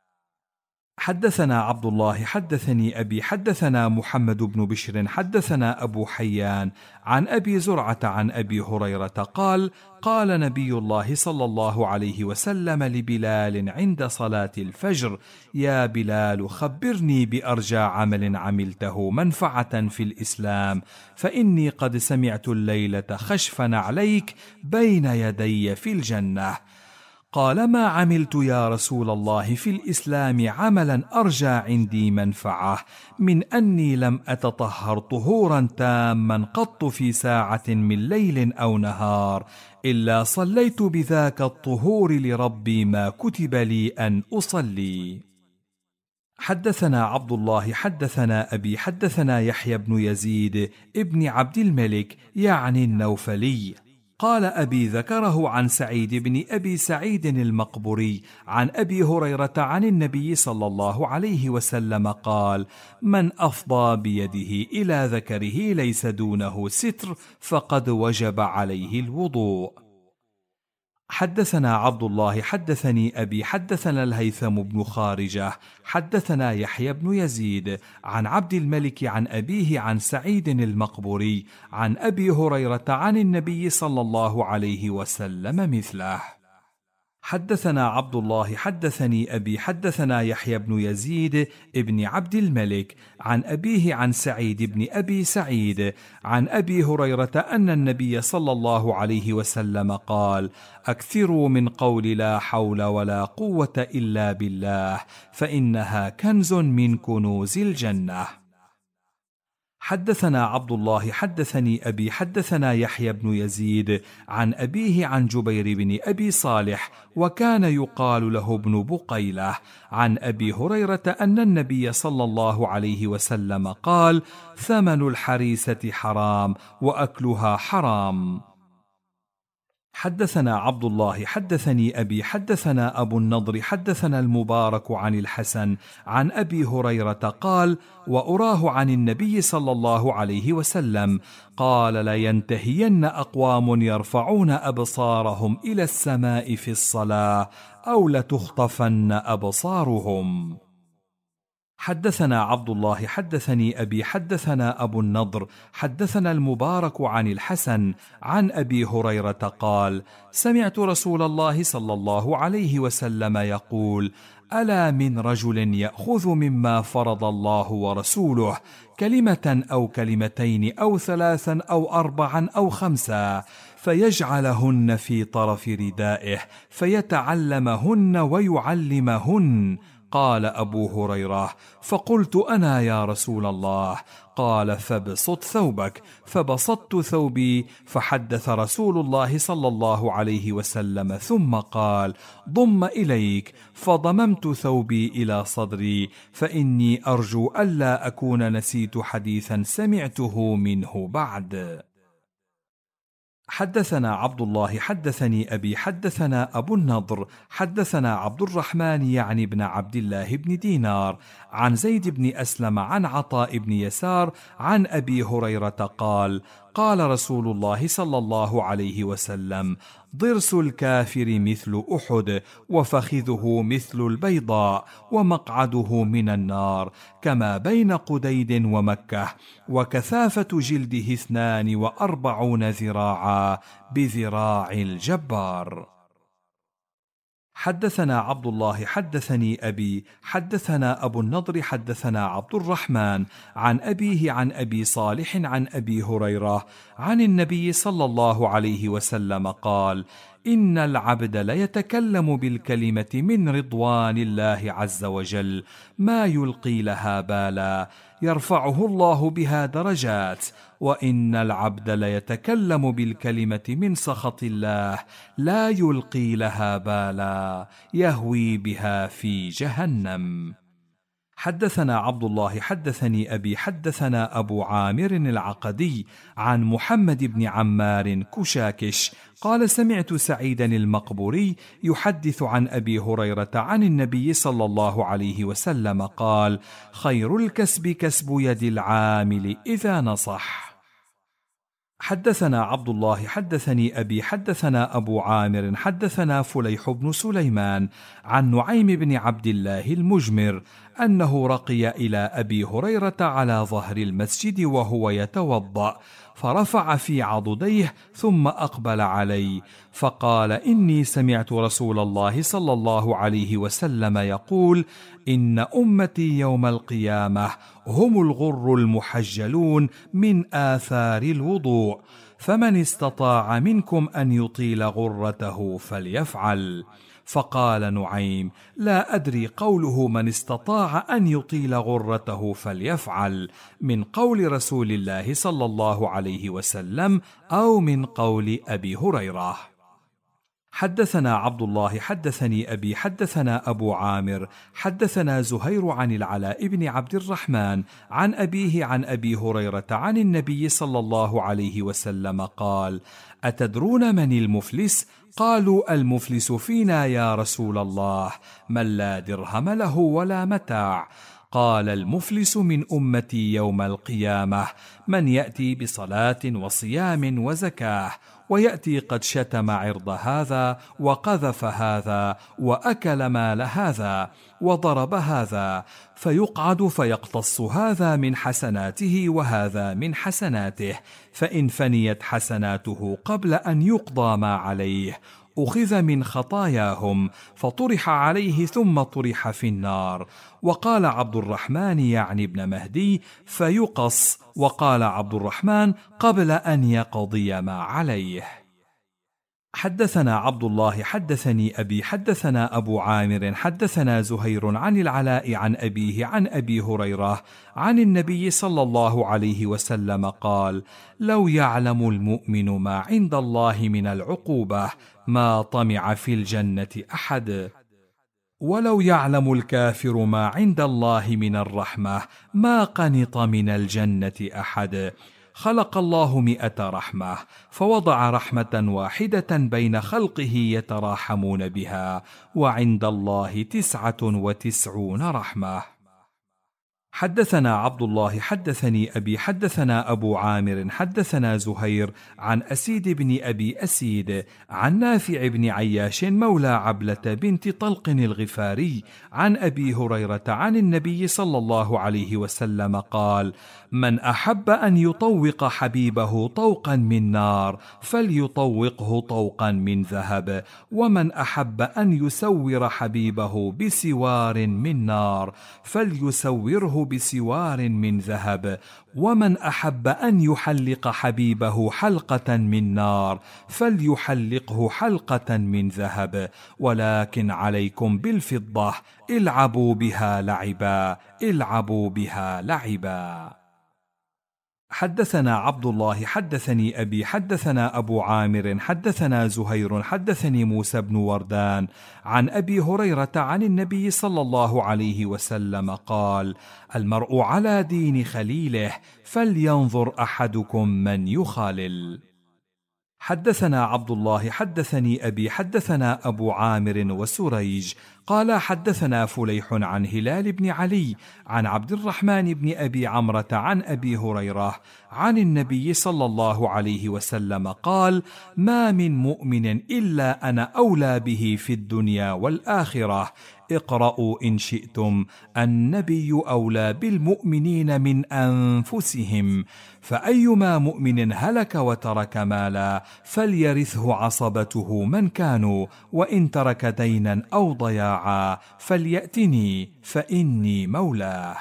حدثنا عبد الله حدثني أبي حدثنا محمد بن بشر حدثنا أبو حيان عن أبي زرعة عن أبي هريرة قال: قال نبي الله صلى الله عليه وسلم لبلال عند صلاة الفجر: يا بلال خبرني بأرجى عمل عملته منفعة في الإسلام، فإني قد سمعت الليلة خشفا عليك بين يدي في الجنة. قال: ما عملت يا رسول الله في الإسلام عملا أرجى عندي منفعة من أني لم أتطهر طهورا تاما قط في ساعة من ليل أو نهار إلا صليت بذاك الطهور لربي ما كتب لي أن أصلي. حدثنا عبد الله حدثنا أبي حدثنا يحيى بن يزيد ابن عبد الملك يعني النوفلي قال: أبي ذكره عن سعيد بن أبي سعيد المقبري عن أبي هريرة عن النبي صلى الله عليه وسلم قال: من أفضى بيده إلى ذكره ليس دونه ستر فقد وجب عليه الوضوء. حدثنا عبد الله حدثني أبي حدثنا الهيثم بن خارجة حدثنا يحيى بن يزيد عن عبد الملك عن أبيه عن سعيد المقبري عن أبي هريرة عن النبي صلى الله عليه وسلم مثله. حدثنا عبد الله حدثني أبي حدثنا يحيى بن يزيد ابن عبد الملك عن أبيه عن سعيد بن أبي سعيد عن أبي هريرة أن النبي صلى الله عليه وسلم قال: أكثروا من قول لا حول ولا قوة إلا بالله، فإنها كنز من كنوز الجنة. حدثنا عبد الله حدثني أبي حدثنا يحيى بن يزيد عن أبيه عن جبير بن أبي صالح وكان يقال له ابن بقيلة عن أبي هريرة أن النبي صلى الله عليه وسلم قال: ثمن الحريسة حرام وأكلها حرام. حدثنا عبد الله حدثني أبي حدثنا أبو النضر حدثنا المبارك عن الحسن عن أبي هريرة قال: وأراه عن النبي صلى الله عليه وسلم قال: لينتهين أقوام يرفعون أبصارهم إلى السماء في الصلاة أو لتخطفن أبصارهم. حدثنا عبد الله حدثني أبي حدثنا أبو النضر حدثنا المبارك عن الحسن عن أبي هريرة قال: سمعت رسول الله صلى الله عليه وسلم يقول: ألا من رجل يأخذ مما فرض الله ورسوله كلمة أو كلمتين أو ثلاثا أو أربعا أو خمسا، فيجعلهن في طرف ردائه فيتعلمهن ويعلمهن. قال أبو هريرة: فقلت أنا يا رسول الله. قال: فابسط ثوبك. فبسطت ثوبي، فحدث رسول الله صلى الله عليه وسلم ثم قال: ضم إليك. فضممت ثوبي إلى صدري، فإني أرجو ألا أكون نسيت حديثا سمعته منه بعد. حدثنا عبد الله حدثني أبي حدثنا أبو النضر حدثنا عبد الرحمن يعني بن عبد الله بن دينار عن زيد بن أسلم عن عطاء بن يسار عن أبي هريرة قال: قال رسول الله صلى الله عليه وسلم: ضرس الكافر مثل أحد، وفخذه مثل البيضاء، ومقعده من النار، كما بين قديد ومكة، وكثافة جلده 42 ذراعا بذراع الجبار. حدثنا عبد الله حدثني أبي حدثنا أبو النضر حدثنا عبد الرحمن عن أبيه عن أبي صالح عن أبي هريرة عن النبي صلى الله عليه وسلم قال: إن العبد ليتكلم بالكلمة من رضوان الله عز وجل ما يلقي لها بالا، يرفعه الله بها درجات، وإن العبد ليتكلم بالكلمة من سخط الله لا يلقي لها بالا، يهوي بها في جهنم. حدثنا عبد الله حدثني أبي حدثنا أبو عامر العقدي عن محمد بن عمار كشاكش قال: سمعت سعيدا المقبوري يحدث عن أبي هريرة عن النبي صلى الله عليه وسلم قال: خير الكسب كسب يد العامل إذا نصح. حدثنا عبد الله حدثني أبي حدثنا أبو عامر حدثنا فليح بن سليمان عن نعيم بن عبد الله المجمر أنه رقي إلى أبي هريرة على ظهر المسجد وهو يتوضأ، فرفع في عضديه ثم أقبل علي فقال: إني سمعت رسول الله صلى الله عليه وسلم يقول: إن أمتي يوم القيامة هم الغر المحجلون من آثار الوضوء، فمن استطاع منكم أن يطيل غرته فليفعل. فقال نعيم: لا أدري قوله من استطاع أن يطيل غرته فليفعل من قول رسول الله صلى الله عليه وسلم أو من قول أبي هريرة. حدثنا عبد الله حدثني أبي حدثنا أبو عامر حدثنا زهير عن العلاء بن عبد الرحمن عن أبيه عن أبي هريرة عن النبي صلى الله عليه وسلم قال: أتدرون من المفلس؟ قالوا: المفلس فينا يا رسول الله من لا درهم له ولا متاع. قال: المفلس من أمتي يوم القيامة من يأتي بصلاة وصيام وزكاة، ويأتي قد شتم عرض هذا وقذف هذا وأكل مال هذا وضرب هذا، فيقعد فيقتص هذا من حسناته وهذا من حسناته، فإن فنيت حسناته قبل أن يقضى ما عليه أخذ من خطاياهم فطرح عليه ثم طرح في النار. وقال عبد الرحمن يعني ابن مهدي: فيقص. وقال عبد الرحمن: قبل أن يقضي ما عليه. حدثنا عبد الله حدثني أبي حدثنا أبو عامر حدثنا زهير عن العلاء عن أبيه عن أبي هريرة عن النبي صلى الله عليه وسلم قال: لو يعلم المؤمن ما عند الله من العقوبة ما طمع في الجنة أحد، ولو يعلم الكافر ما عند الله من الرحمة ما قنط من الجنة أحد. خلق الله 100 رحمة، فوضع رحمة واحدة بين خلقه يتراحمون بها، وعند الله 99 رحمة. حدثنا عبد الله حدثني أبي حدثنا أبو عامر حدثنا زهير عن أسيد بن أبي أسيد عن نافع بن عياش مولى عبلة بنت طلق الغفاري عن أبي هريرة عن النبي صلى الله عليه وسلم قال: من أحب أن يطوق حبيبه طوقا من نار فليطوقه طوقا من ذهب، ومن أحب أن يسور حبيبه بسوار من نار فليسوره بسوار من ذهب، ومن أحب أن يحلق حبيبه حلقة من نار فليحلقه حلقة من ذهب، ولكن عليكم بالفضة، العبوا بها لعبا، العبوا بها لعبا. حدثنا عبد الله حدثني أبي حدثنا أبو عامر حدثنا زهير حدثني موسى بن وردان عن أبي هريرة عن النبي صلى الله عليه وسلم قال: المرء على دين خليله، فلينظر أحدكم من يخالل. حدثنا عبد الله حدثني أبي حدثنا أبو عامر وسريج قال حدثنا فليح عن هلال بن علي عن عبد الرحمن بن أبي عمرة عن أبي هريرة عن النبي صلى الله عليه وسلم قال: ما من مؤمن إلا أنا أولى به في الدنيا والآخرة، اقرأوا إن شئتم: النبي أولى بالمؤمنين من أنفسهم، فأيما مؤمن هلك وترك مالا فليرثه عصبته من كانوا، وإن ترك دينا أو ضياعا فليأتني فإني مولاه.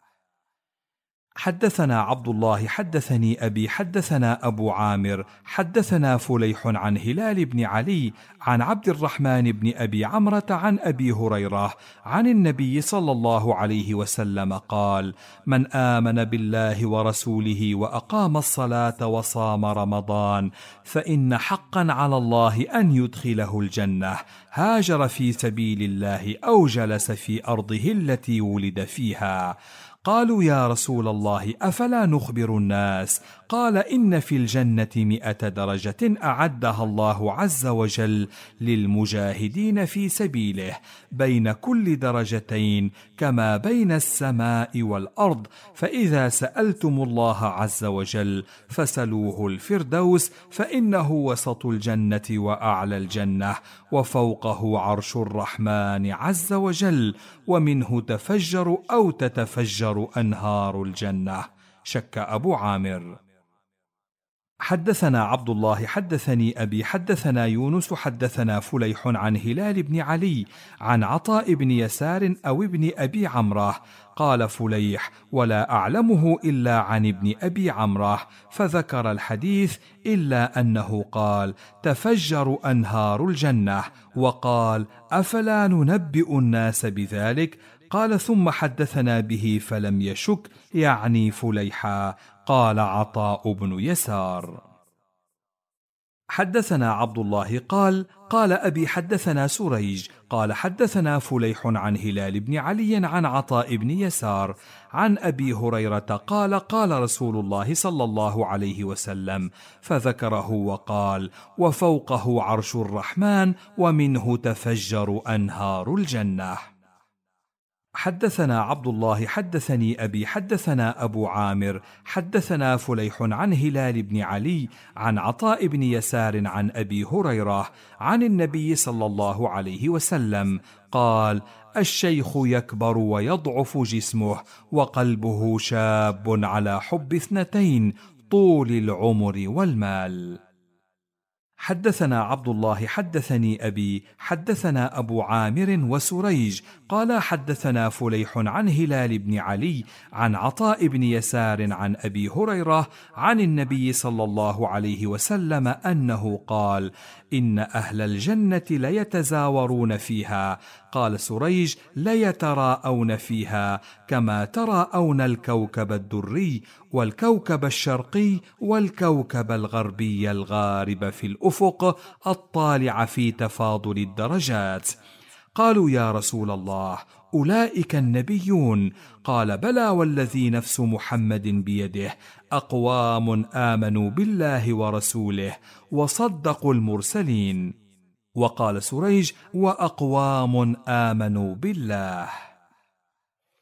حدثنا عبد الله حدثني أبي حدثنا أبو عامر حدثنا فليح عن هلال بن علي عن عبد الرحمن بن أبي عمرة عن أبي هريرة عن النبي صلى الله عليه وسلم قال: من آمن بالله ورسوله وأقام الصلاة وصام رمضان فإن حقا على الله أن يدخله الجنة، هاجر في سبيل الله أو جلس في أرضه التي ولد فيها. قالوا: يا رسول الله أفلا نخبر الناس؟ قال: إن في الجنة 100 درجة أعدها الله عز وجل للمجاهدين في سبيله، بين كل درجتين كما بين السماء والأرض، فإذا سألتم الله عز وجل فسلوه الفردوس، فإنه وسط الجنة وأعلى الجنة، وفوقه عرش الرحمن عز وجل، ومنه تفجر أو تتفجر أنهار الجنة. شك أبو عامر. حدثنا عبد الله حدثني أبي حدثنا يونس حدثنا فليح عن هلال بن علي عن عطاء بن يسار أو ابن أبي عمرة قال فليح: ولا أعلمه إلا عن ابن أبي عمرة، فذكر الحديث إلا أنه قال: تفجر أنهار الجنة، وقال: أفلا ننبئ الناس بذلك؟ قال: ثم حدثنا به فلم يشك، يعني فليحا. قال عطاء بن يسار. حدثنا عبد الله قال أبي حدثنا سريج قال حدثنا فليح عن هلال بن علي عن عطاء بن يسار عن أبي هريرة قال: قال رسول الله صلى الله عليه وسلم، فذكره وقال: وفوقه عرش الرحمن، ومنه تفجر أنهار الجنة. حدثنا عبد الله حدثني أبي حدثنا أبو عامر حدثنا فليح عن هلال بن علي عن عطاء بن يسار عن أبي هريرة عن النبي صلى الله عليه وسلم قال: الشيخ يكبر ويضعف جسمه، وقلبه شاب على حب 2: طول العمر والمال. حدثنا عبد الله حدثني أبي حدثنا أبو عامر وسريج قال حدثنا فليح عن هلال بن علي عن عطاء بن يسار عن أبي هريرة عن النبي صلى الله عليه وسلم أنه قال: إن أهل الجنة ليتزاورون فيها. قال سريج: ليتراءون فيها كما تراءون الكوكب الدري والكوكب الشرقي والكوكب الغربي الغارب في الأفق الطالع في تفاضل الدرجات. قالوا: يا رسول الله، أولئك النبيون؟ قال: بلى والذي نفس محمد بيده، أقوام آمنوا بالله ورسوله وصدقوا المرسلين. وقال سريج: وأقوام آمنوا بالله.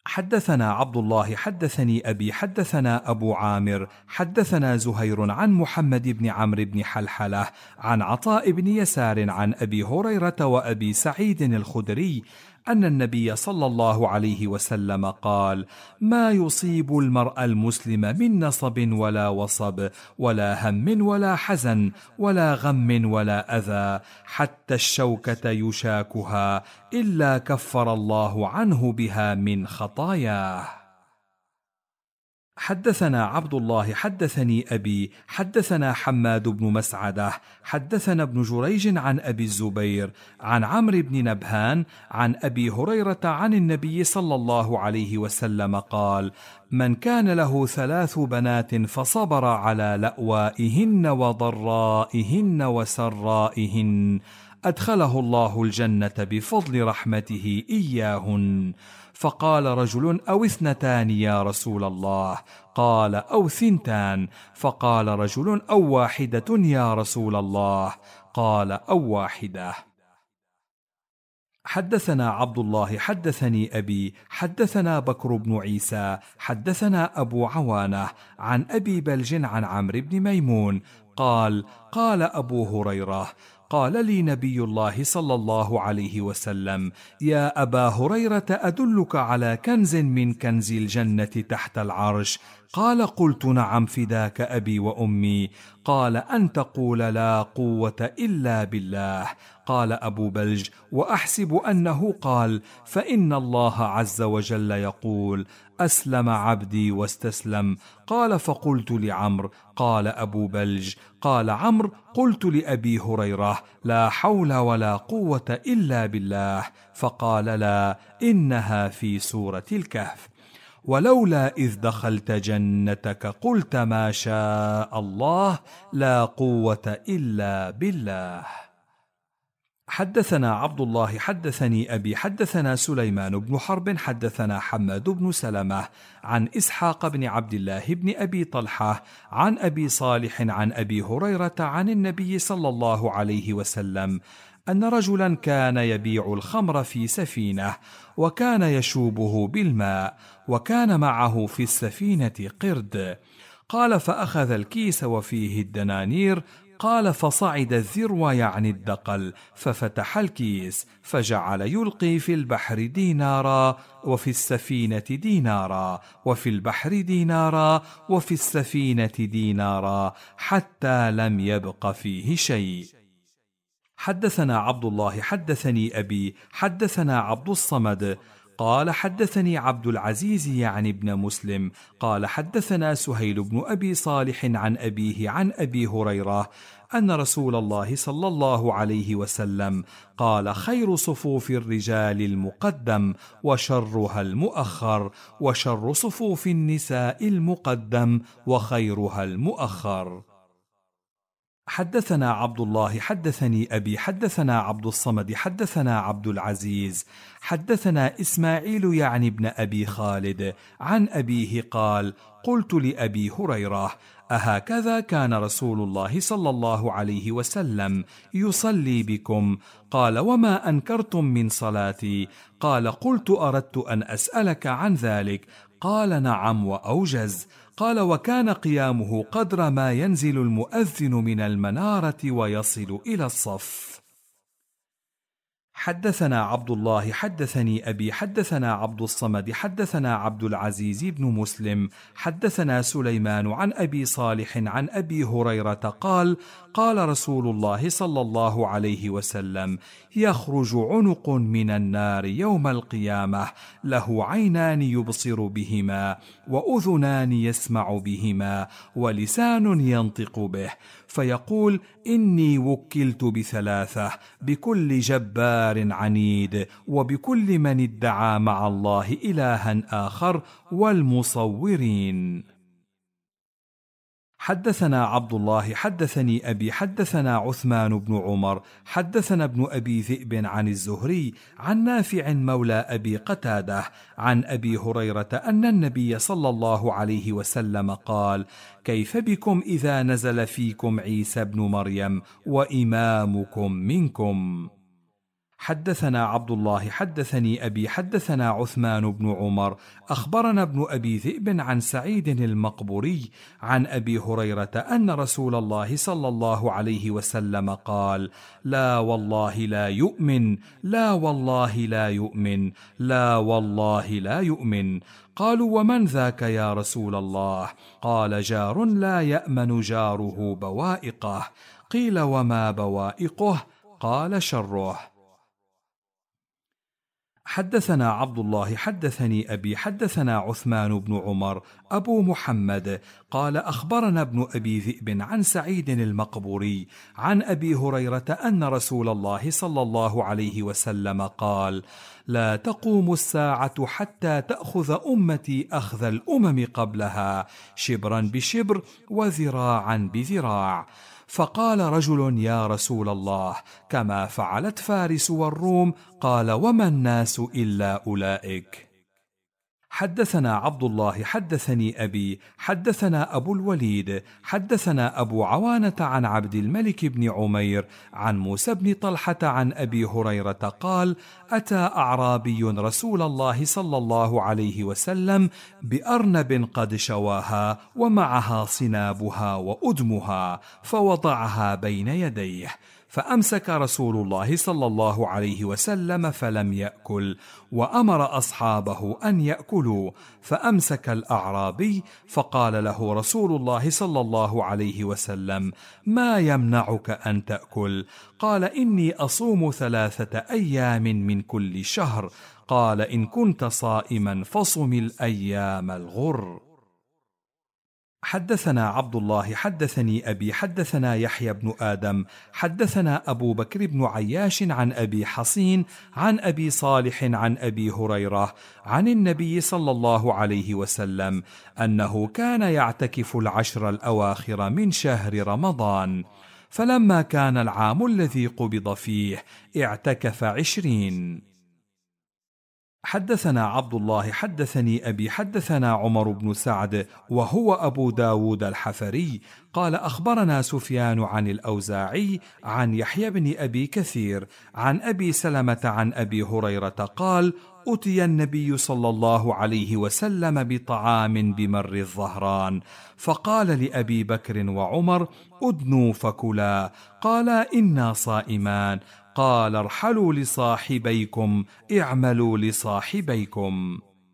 حدثنا عبد الله حدثني أبي حدثنا أبو عامر حدثنا زهير عن محمد بن عمرو بن حلحلة عن عطاء بن يسار عن أبي هريرة وأبي سعيد الخدري أن النبي صلى الله عليه وسلم قال: ما يصيب المرء المسلم من نصب ولا وصب ولا هم ولا حزن ولا غم ولا أذى حتى الشوكة يشاكها إلا كفر الله عنه بها من خطاياه. حدثنا عبد الله حدثني أبي حدثنا حماد بن مسعدة حدثنا ابن جريج عن أبي الزبير عن عمرو بن نبهان عن أبي هريرة عن النبي صلى الله عليه وسلم قال: من كان له 3 بنات فصبر على لأوائهن وضرائهن وسرائهن أدخله الله الجنة بفضل رحمته إياهن. فقال رجل: أو 2 يا رسول الله؟ قال: أو 2. فقال رجل: أو 1 يا رسول الله؟ قال: أو 1. حدثنا عبد الله حدثني أبي حدثنا بكر بن عيسى حدثنا أبو عوانة عن أبي بلج عن عمرو بن ميمون قال: قال أبو هريرة: قال لي نبي الله صلى الله عليه وسلم: يا أبا هريرة أدلك على كنز من كنز الجنة تحت العرش؟ قال: قلت نعم فداك أبي وأمي. قال: أن تقول لا قوة إلا بالله. قال أبو بلج: وأحسب أنه قال: فإن الله عز وجل يقول: أسلم عبدي واستسلم. قال: فقلت لعمرو. قال أبو بلج: قال عمرو: قلت لأبي هريرة: لا حول ولا قوة إلا بالله. فقال: لا، إنها في سورة الكهف. ولولا إذ دخلت جنتك قلت ما شاء الله لا قوة إلا بالله. حدثنا عبد الله حدثني أبي حدثنا سليمان بن حرب حدثنا حماد بن سلمة عن إسحاق بن عبد الله بن أبي طلحة عن أبي صالح عن أبي هريرة عن النبي صلى الله عليه وسلم أن رجلا كان يبيع الخمر في سفينة وكان يشوبه بالماء وكان معه في السفينة قرد. قال: فأخذ الكيس وفيه الدنانير. قال: فصعد الذروة يعني الدقل ففتح الكيس فجعل يلقي في البحر دينارا وفي السفينة دينارا وفي البحر دينارا وفي السفينة دينارا حتى لم يبق فيه شيء. حدثنا عبد الله حدثني أبي حدثنا عبد الصمد قال: حدثني عبد العزيز يعني ابن مسلم قال: حدثنا سهيل بن أبي صالح عن أبيه عن أبي هريرة أن رسول الله صلى الله عليه وسلم قال: خير صفوف الرجال المقدم وشرها المؤخر، وشر صفوف النساء المقدم وخيرها المؤخر. حدثنا عبد الله حدثني أبي حدثنا عبد الصمد حدثنا عبد العزيز حدثنا إسماعيل يعني ابن أبي خالد عن أبيه قال: قلت لأبي هريرة: أهكذا كان رسول الله صلى الله عليه وسلم يصلي بكم؟ قال: وما أنكرتم من صلاتي؟ قال: قلت: أردت أن أسألك عن ذلك. قال: نعم وأوجز. قال: وكان قيامه قدر ما ينزل المؤذن من المنارة ويصل إلى الصف. حدثنا عبد الله حدثني أبي حدثنا عبد الصمد حدثنا عبد العزيز بن مسلم حدثنا سليمان عن أبي صالح عن أبي هريرة قال: قال رسول الله صلى الله عليه وسلم: يخرج عنق من النار يوم القيامة له عينان يبصر بهما وأذنان يسمع بهما ولسان ينطق به، فيقول: إني وكلت ب3: بكل جبار عنيد، وبكل من ادعى مع الله إلها آخر، والمصورين. حدثنا عبد الله حدثني أبي حدثنا عثمان بن عمر حدثنا ابن أبي ذئب عن الزهري عن نافع مولى أبي قتادة عن أبي هريرة أن النبي صلى الله عليه وسلم قال: كيف بكم إذا نزل فيكم عيسى بن مريم وإمامكم منكم؟ حدثنا عبد الله حدثني أبي حدثنا عثمان بن عمر أخبرنا ابن أبي ذئب عن سعيد المقبوري عن أبي هريرة أن رسول الله صلى الله عليه وسلم قال: لا والله لا يؤمن، لا والله لا يؤمن، لا والله لا يؤمن. قالوا: ومن ذاك يا رسول الله؟ قال: جار لا يأمن جاره بوائقه. قيل: وما بوائقه؟ قال: شره. حدثنا عبد الله حدثني أبي حدثنا عثمان بن عمر أبو محمد قال: أخبرنا ابن أبي ذئب عن سعيد المقبوري عن أبي هريرة أن رسول الله صلى الله عليه وسلم قال: لا تقوم الساعة حتى تأخذ أمتي أخذ الأمم قبلها، شبرا بشبر وذراعا بذراع. فقال رجل: يا رسول الله، كما فعلت فارس والروم؟ قال: وما الناس إلا أولئك. حدثنا عبد الله حدثني أبي حدثنا أبو الوليد حدثنا أبو عوانة عن عبد الملك بن عمير عن موسى بن طلحة عن أبي هريرة قال: أتى أعرابي رسول الله صلى الله عليه وسلم بأرنب قد شواها ومعها صنابها وأدمها، فوضعها بين يديه، فأمسك رسول الله صلى الله عليه وسلم فلم يأكل، وأمر أصحابه أن يأكلوا، فأمسك الأعرابي، فقال له رسول الله صلى الله عليه وسلم: ما يمنعك أن تأكل؟ قال: إني أصوم 3 أيام من كل شهر. قال: إن كنت صائما فصم الأيام الغر. حدثنا عبد الله حدثني أبي حدثنا يحيى بن آدم حدثنا أبو بكر بن عياش عن أبي حصين عن أبي صالح عن أبي هريرة عن النبي صلى الله عليه وسلم أنه كان يعتكف 10 الأواخر من شهر رمضان، فلما كان العام الذي قبض فيه اعتكف 20. حدثنا عبد الله حدثني أبي حدثنا عمر بن سعد وهو أبو داود الحفري قال: أخبرنا سفيان عن الأوزاعي عن يحيى بن أبي كثير عن أبي سلمة عن أبي هريرة قال: أتي النبي صلى الله عليه وسلم بطعام بمر الظهران، فقال لأبي بكر وعمر: أدنوا فكلا. قالا: إنا صائمان. قال: ارحلوا لصاحبيكم، اعملوا لصاحبيكم.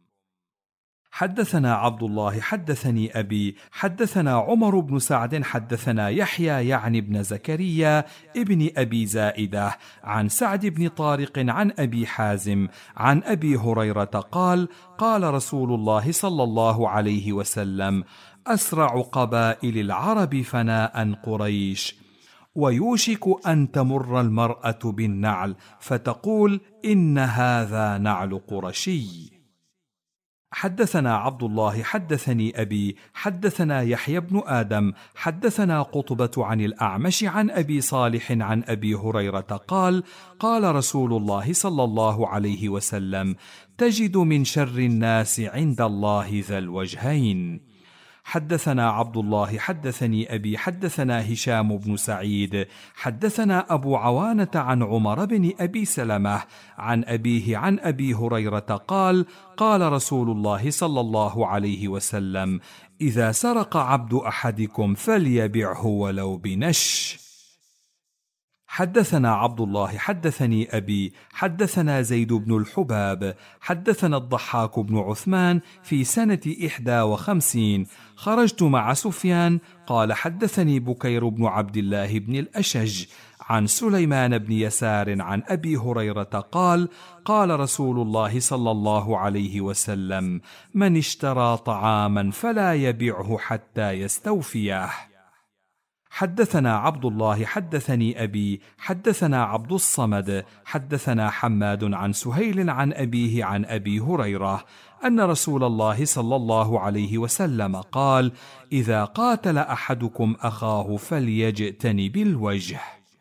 حدثنا عبد الله حدثني أبي حدثنا عمر بن سعد حدثنا يحيى يعني بن زكريا ابن أبي زائدة عن سعد بن طارق عن أبي حازم عن أبي هريرة قال: قال رسول الله صلى الله عليه وسلم: أسرع قبائل العرب فناء قريش، ويوشك أن تمر المرأة بالنعل فتقول: إن هذا نعل قرشي. حدثنا عبد الله حدثني أبي حدثنا يحيى بن آدم حدثنا قطبة عن الأعمش عن أبي صالح عن أبي هريرة قال: قال رسول الله صلى الله عليه وسلم: تجد من شر الناس عند الله ذا الوجهين. حدثنا عبد الله حدثني أبي حدثنا هشام بن سعيد حدثنا أبو عوانة عن عمر بن أبي سلمة عن أبيه عن أبي هريرة قال: قال رسول الله صلى الله عليه وسلم: إذا سرق عبد أحدكم فليبعه ولو بنش. حدثنا عبد الله حدثني أبي حدثنا زيد بن الحباب حدثنا الضحاك بن عثمان في سنة 51 خرجت مع سفيان قال: حدثني بكير بن عبد الله بن الأشج عن سليمان بن يسار عن أبي هريرة قال: قال رسول الله صلى الله عليه وسلم: من اشترى طعاما فلا يبيعه حتى يستوفيه. حدثنا عبد الله حدثني أبي حدثنا عبد الصمد حدثنا حماد عن سهيل عن أبيه عن أبي هريرة أن رسول الله صلى الله عليه وسلم قال: إذا قاتل أحدكم أخاه فليجتنب الوجه.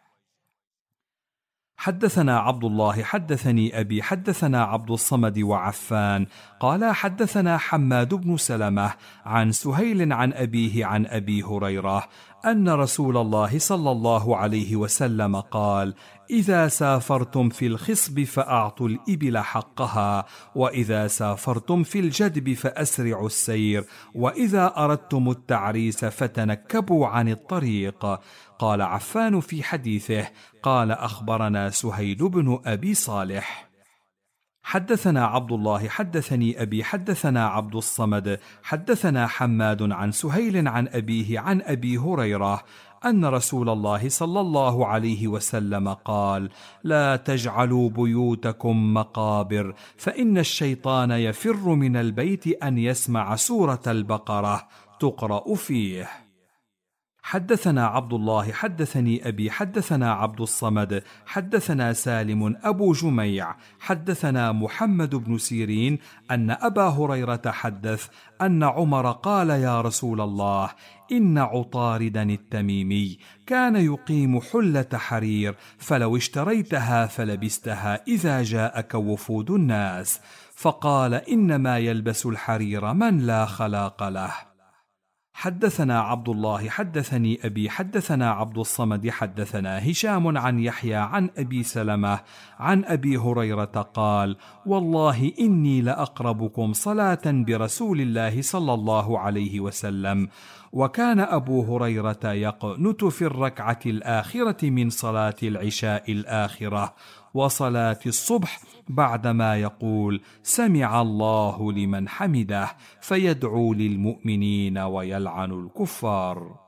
حدثنا عبد الله حدثني أبي حدثنا عبد الصمد وعفان قال: حدثنا حماد بن سلمة عن سهيل عن أبيه عن أبي هريرة أن رسول الله صلى الله عليه وسلم قال: إذا سافرتم في الخصب فأعطوا الإبل حقها، وإذا سافرتم في الجدب فأسرعوا السير، وإذا أردتم التعريس فتنكبوا عن الطريق. قال عفان في حديثه: قال أخبرنا سهيل بن أبي صالح. حدثنا عبد الله حدثني أبي حدثنا عبد الصمد حدثنا حماد عن سهيل عن أبيه عن أبي هريرة أن رسول الله صلى الله عليه وسلم قال: لا تجعلوا بيوتكم مقابر، فإن الشيطان يفر من البيت أن يسمع سورة البقرة تقرأ فيه. حدثنا عبد الله حدثني أبي حدثنا عبد الصمد حدثنا سالم أبو جميع حدثنا محمد بن سيرين أن أبا هريرة حدث أن عمر قال: يا رسول الله، إن عطاردا التميمي كان يقيم حلة حرير، فلو اشتريتها فلبستها إذا جاءك وفود الناس. فقال: إنما يلبس الحرير من لا خلاق له. حدثنا عبد الله حدثني أبي حدثنا عبد الصمد حدثنا هشام عن يحيى عن أبي سلمة عن أبي هريرة قال: والله إني لأقربكم صلاة برسول الله صلى الله عليه وسلم. وكان أبو هريرة يقنت في الركعة الآخرة من صلاة العشاء الآخرة وصلاة الصبح بعدما يقول: سمع الله لمن حمده، فيدعو للمؤمنين ويلعن الكفار.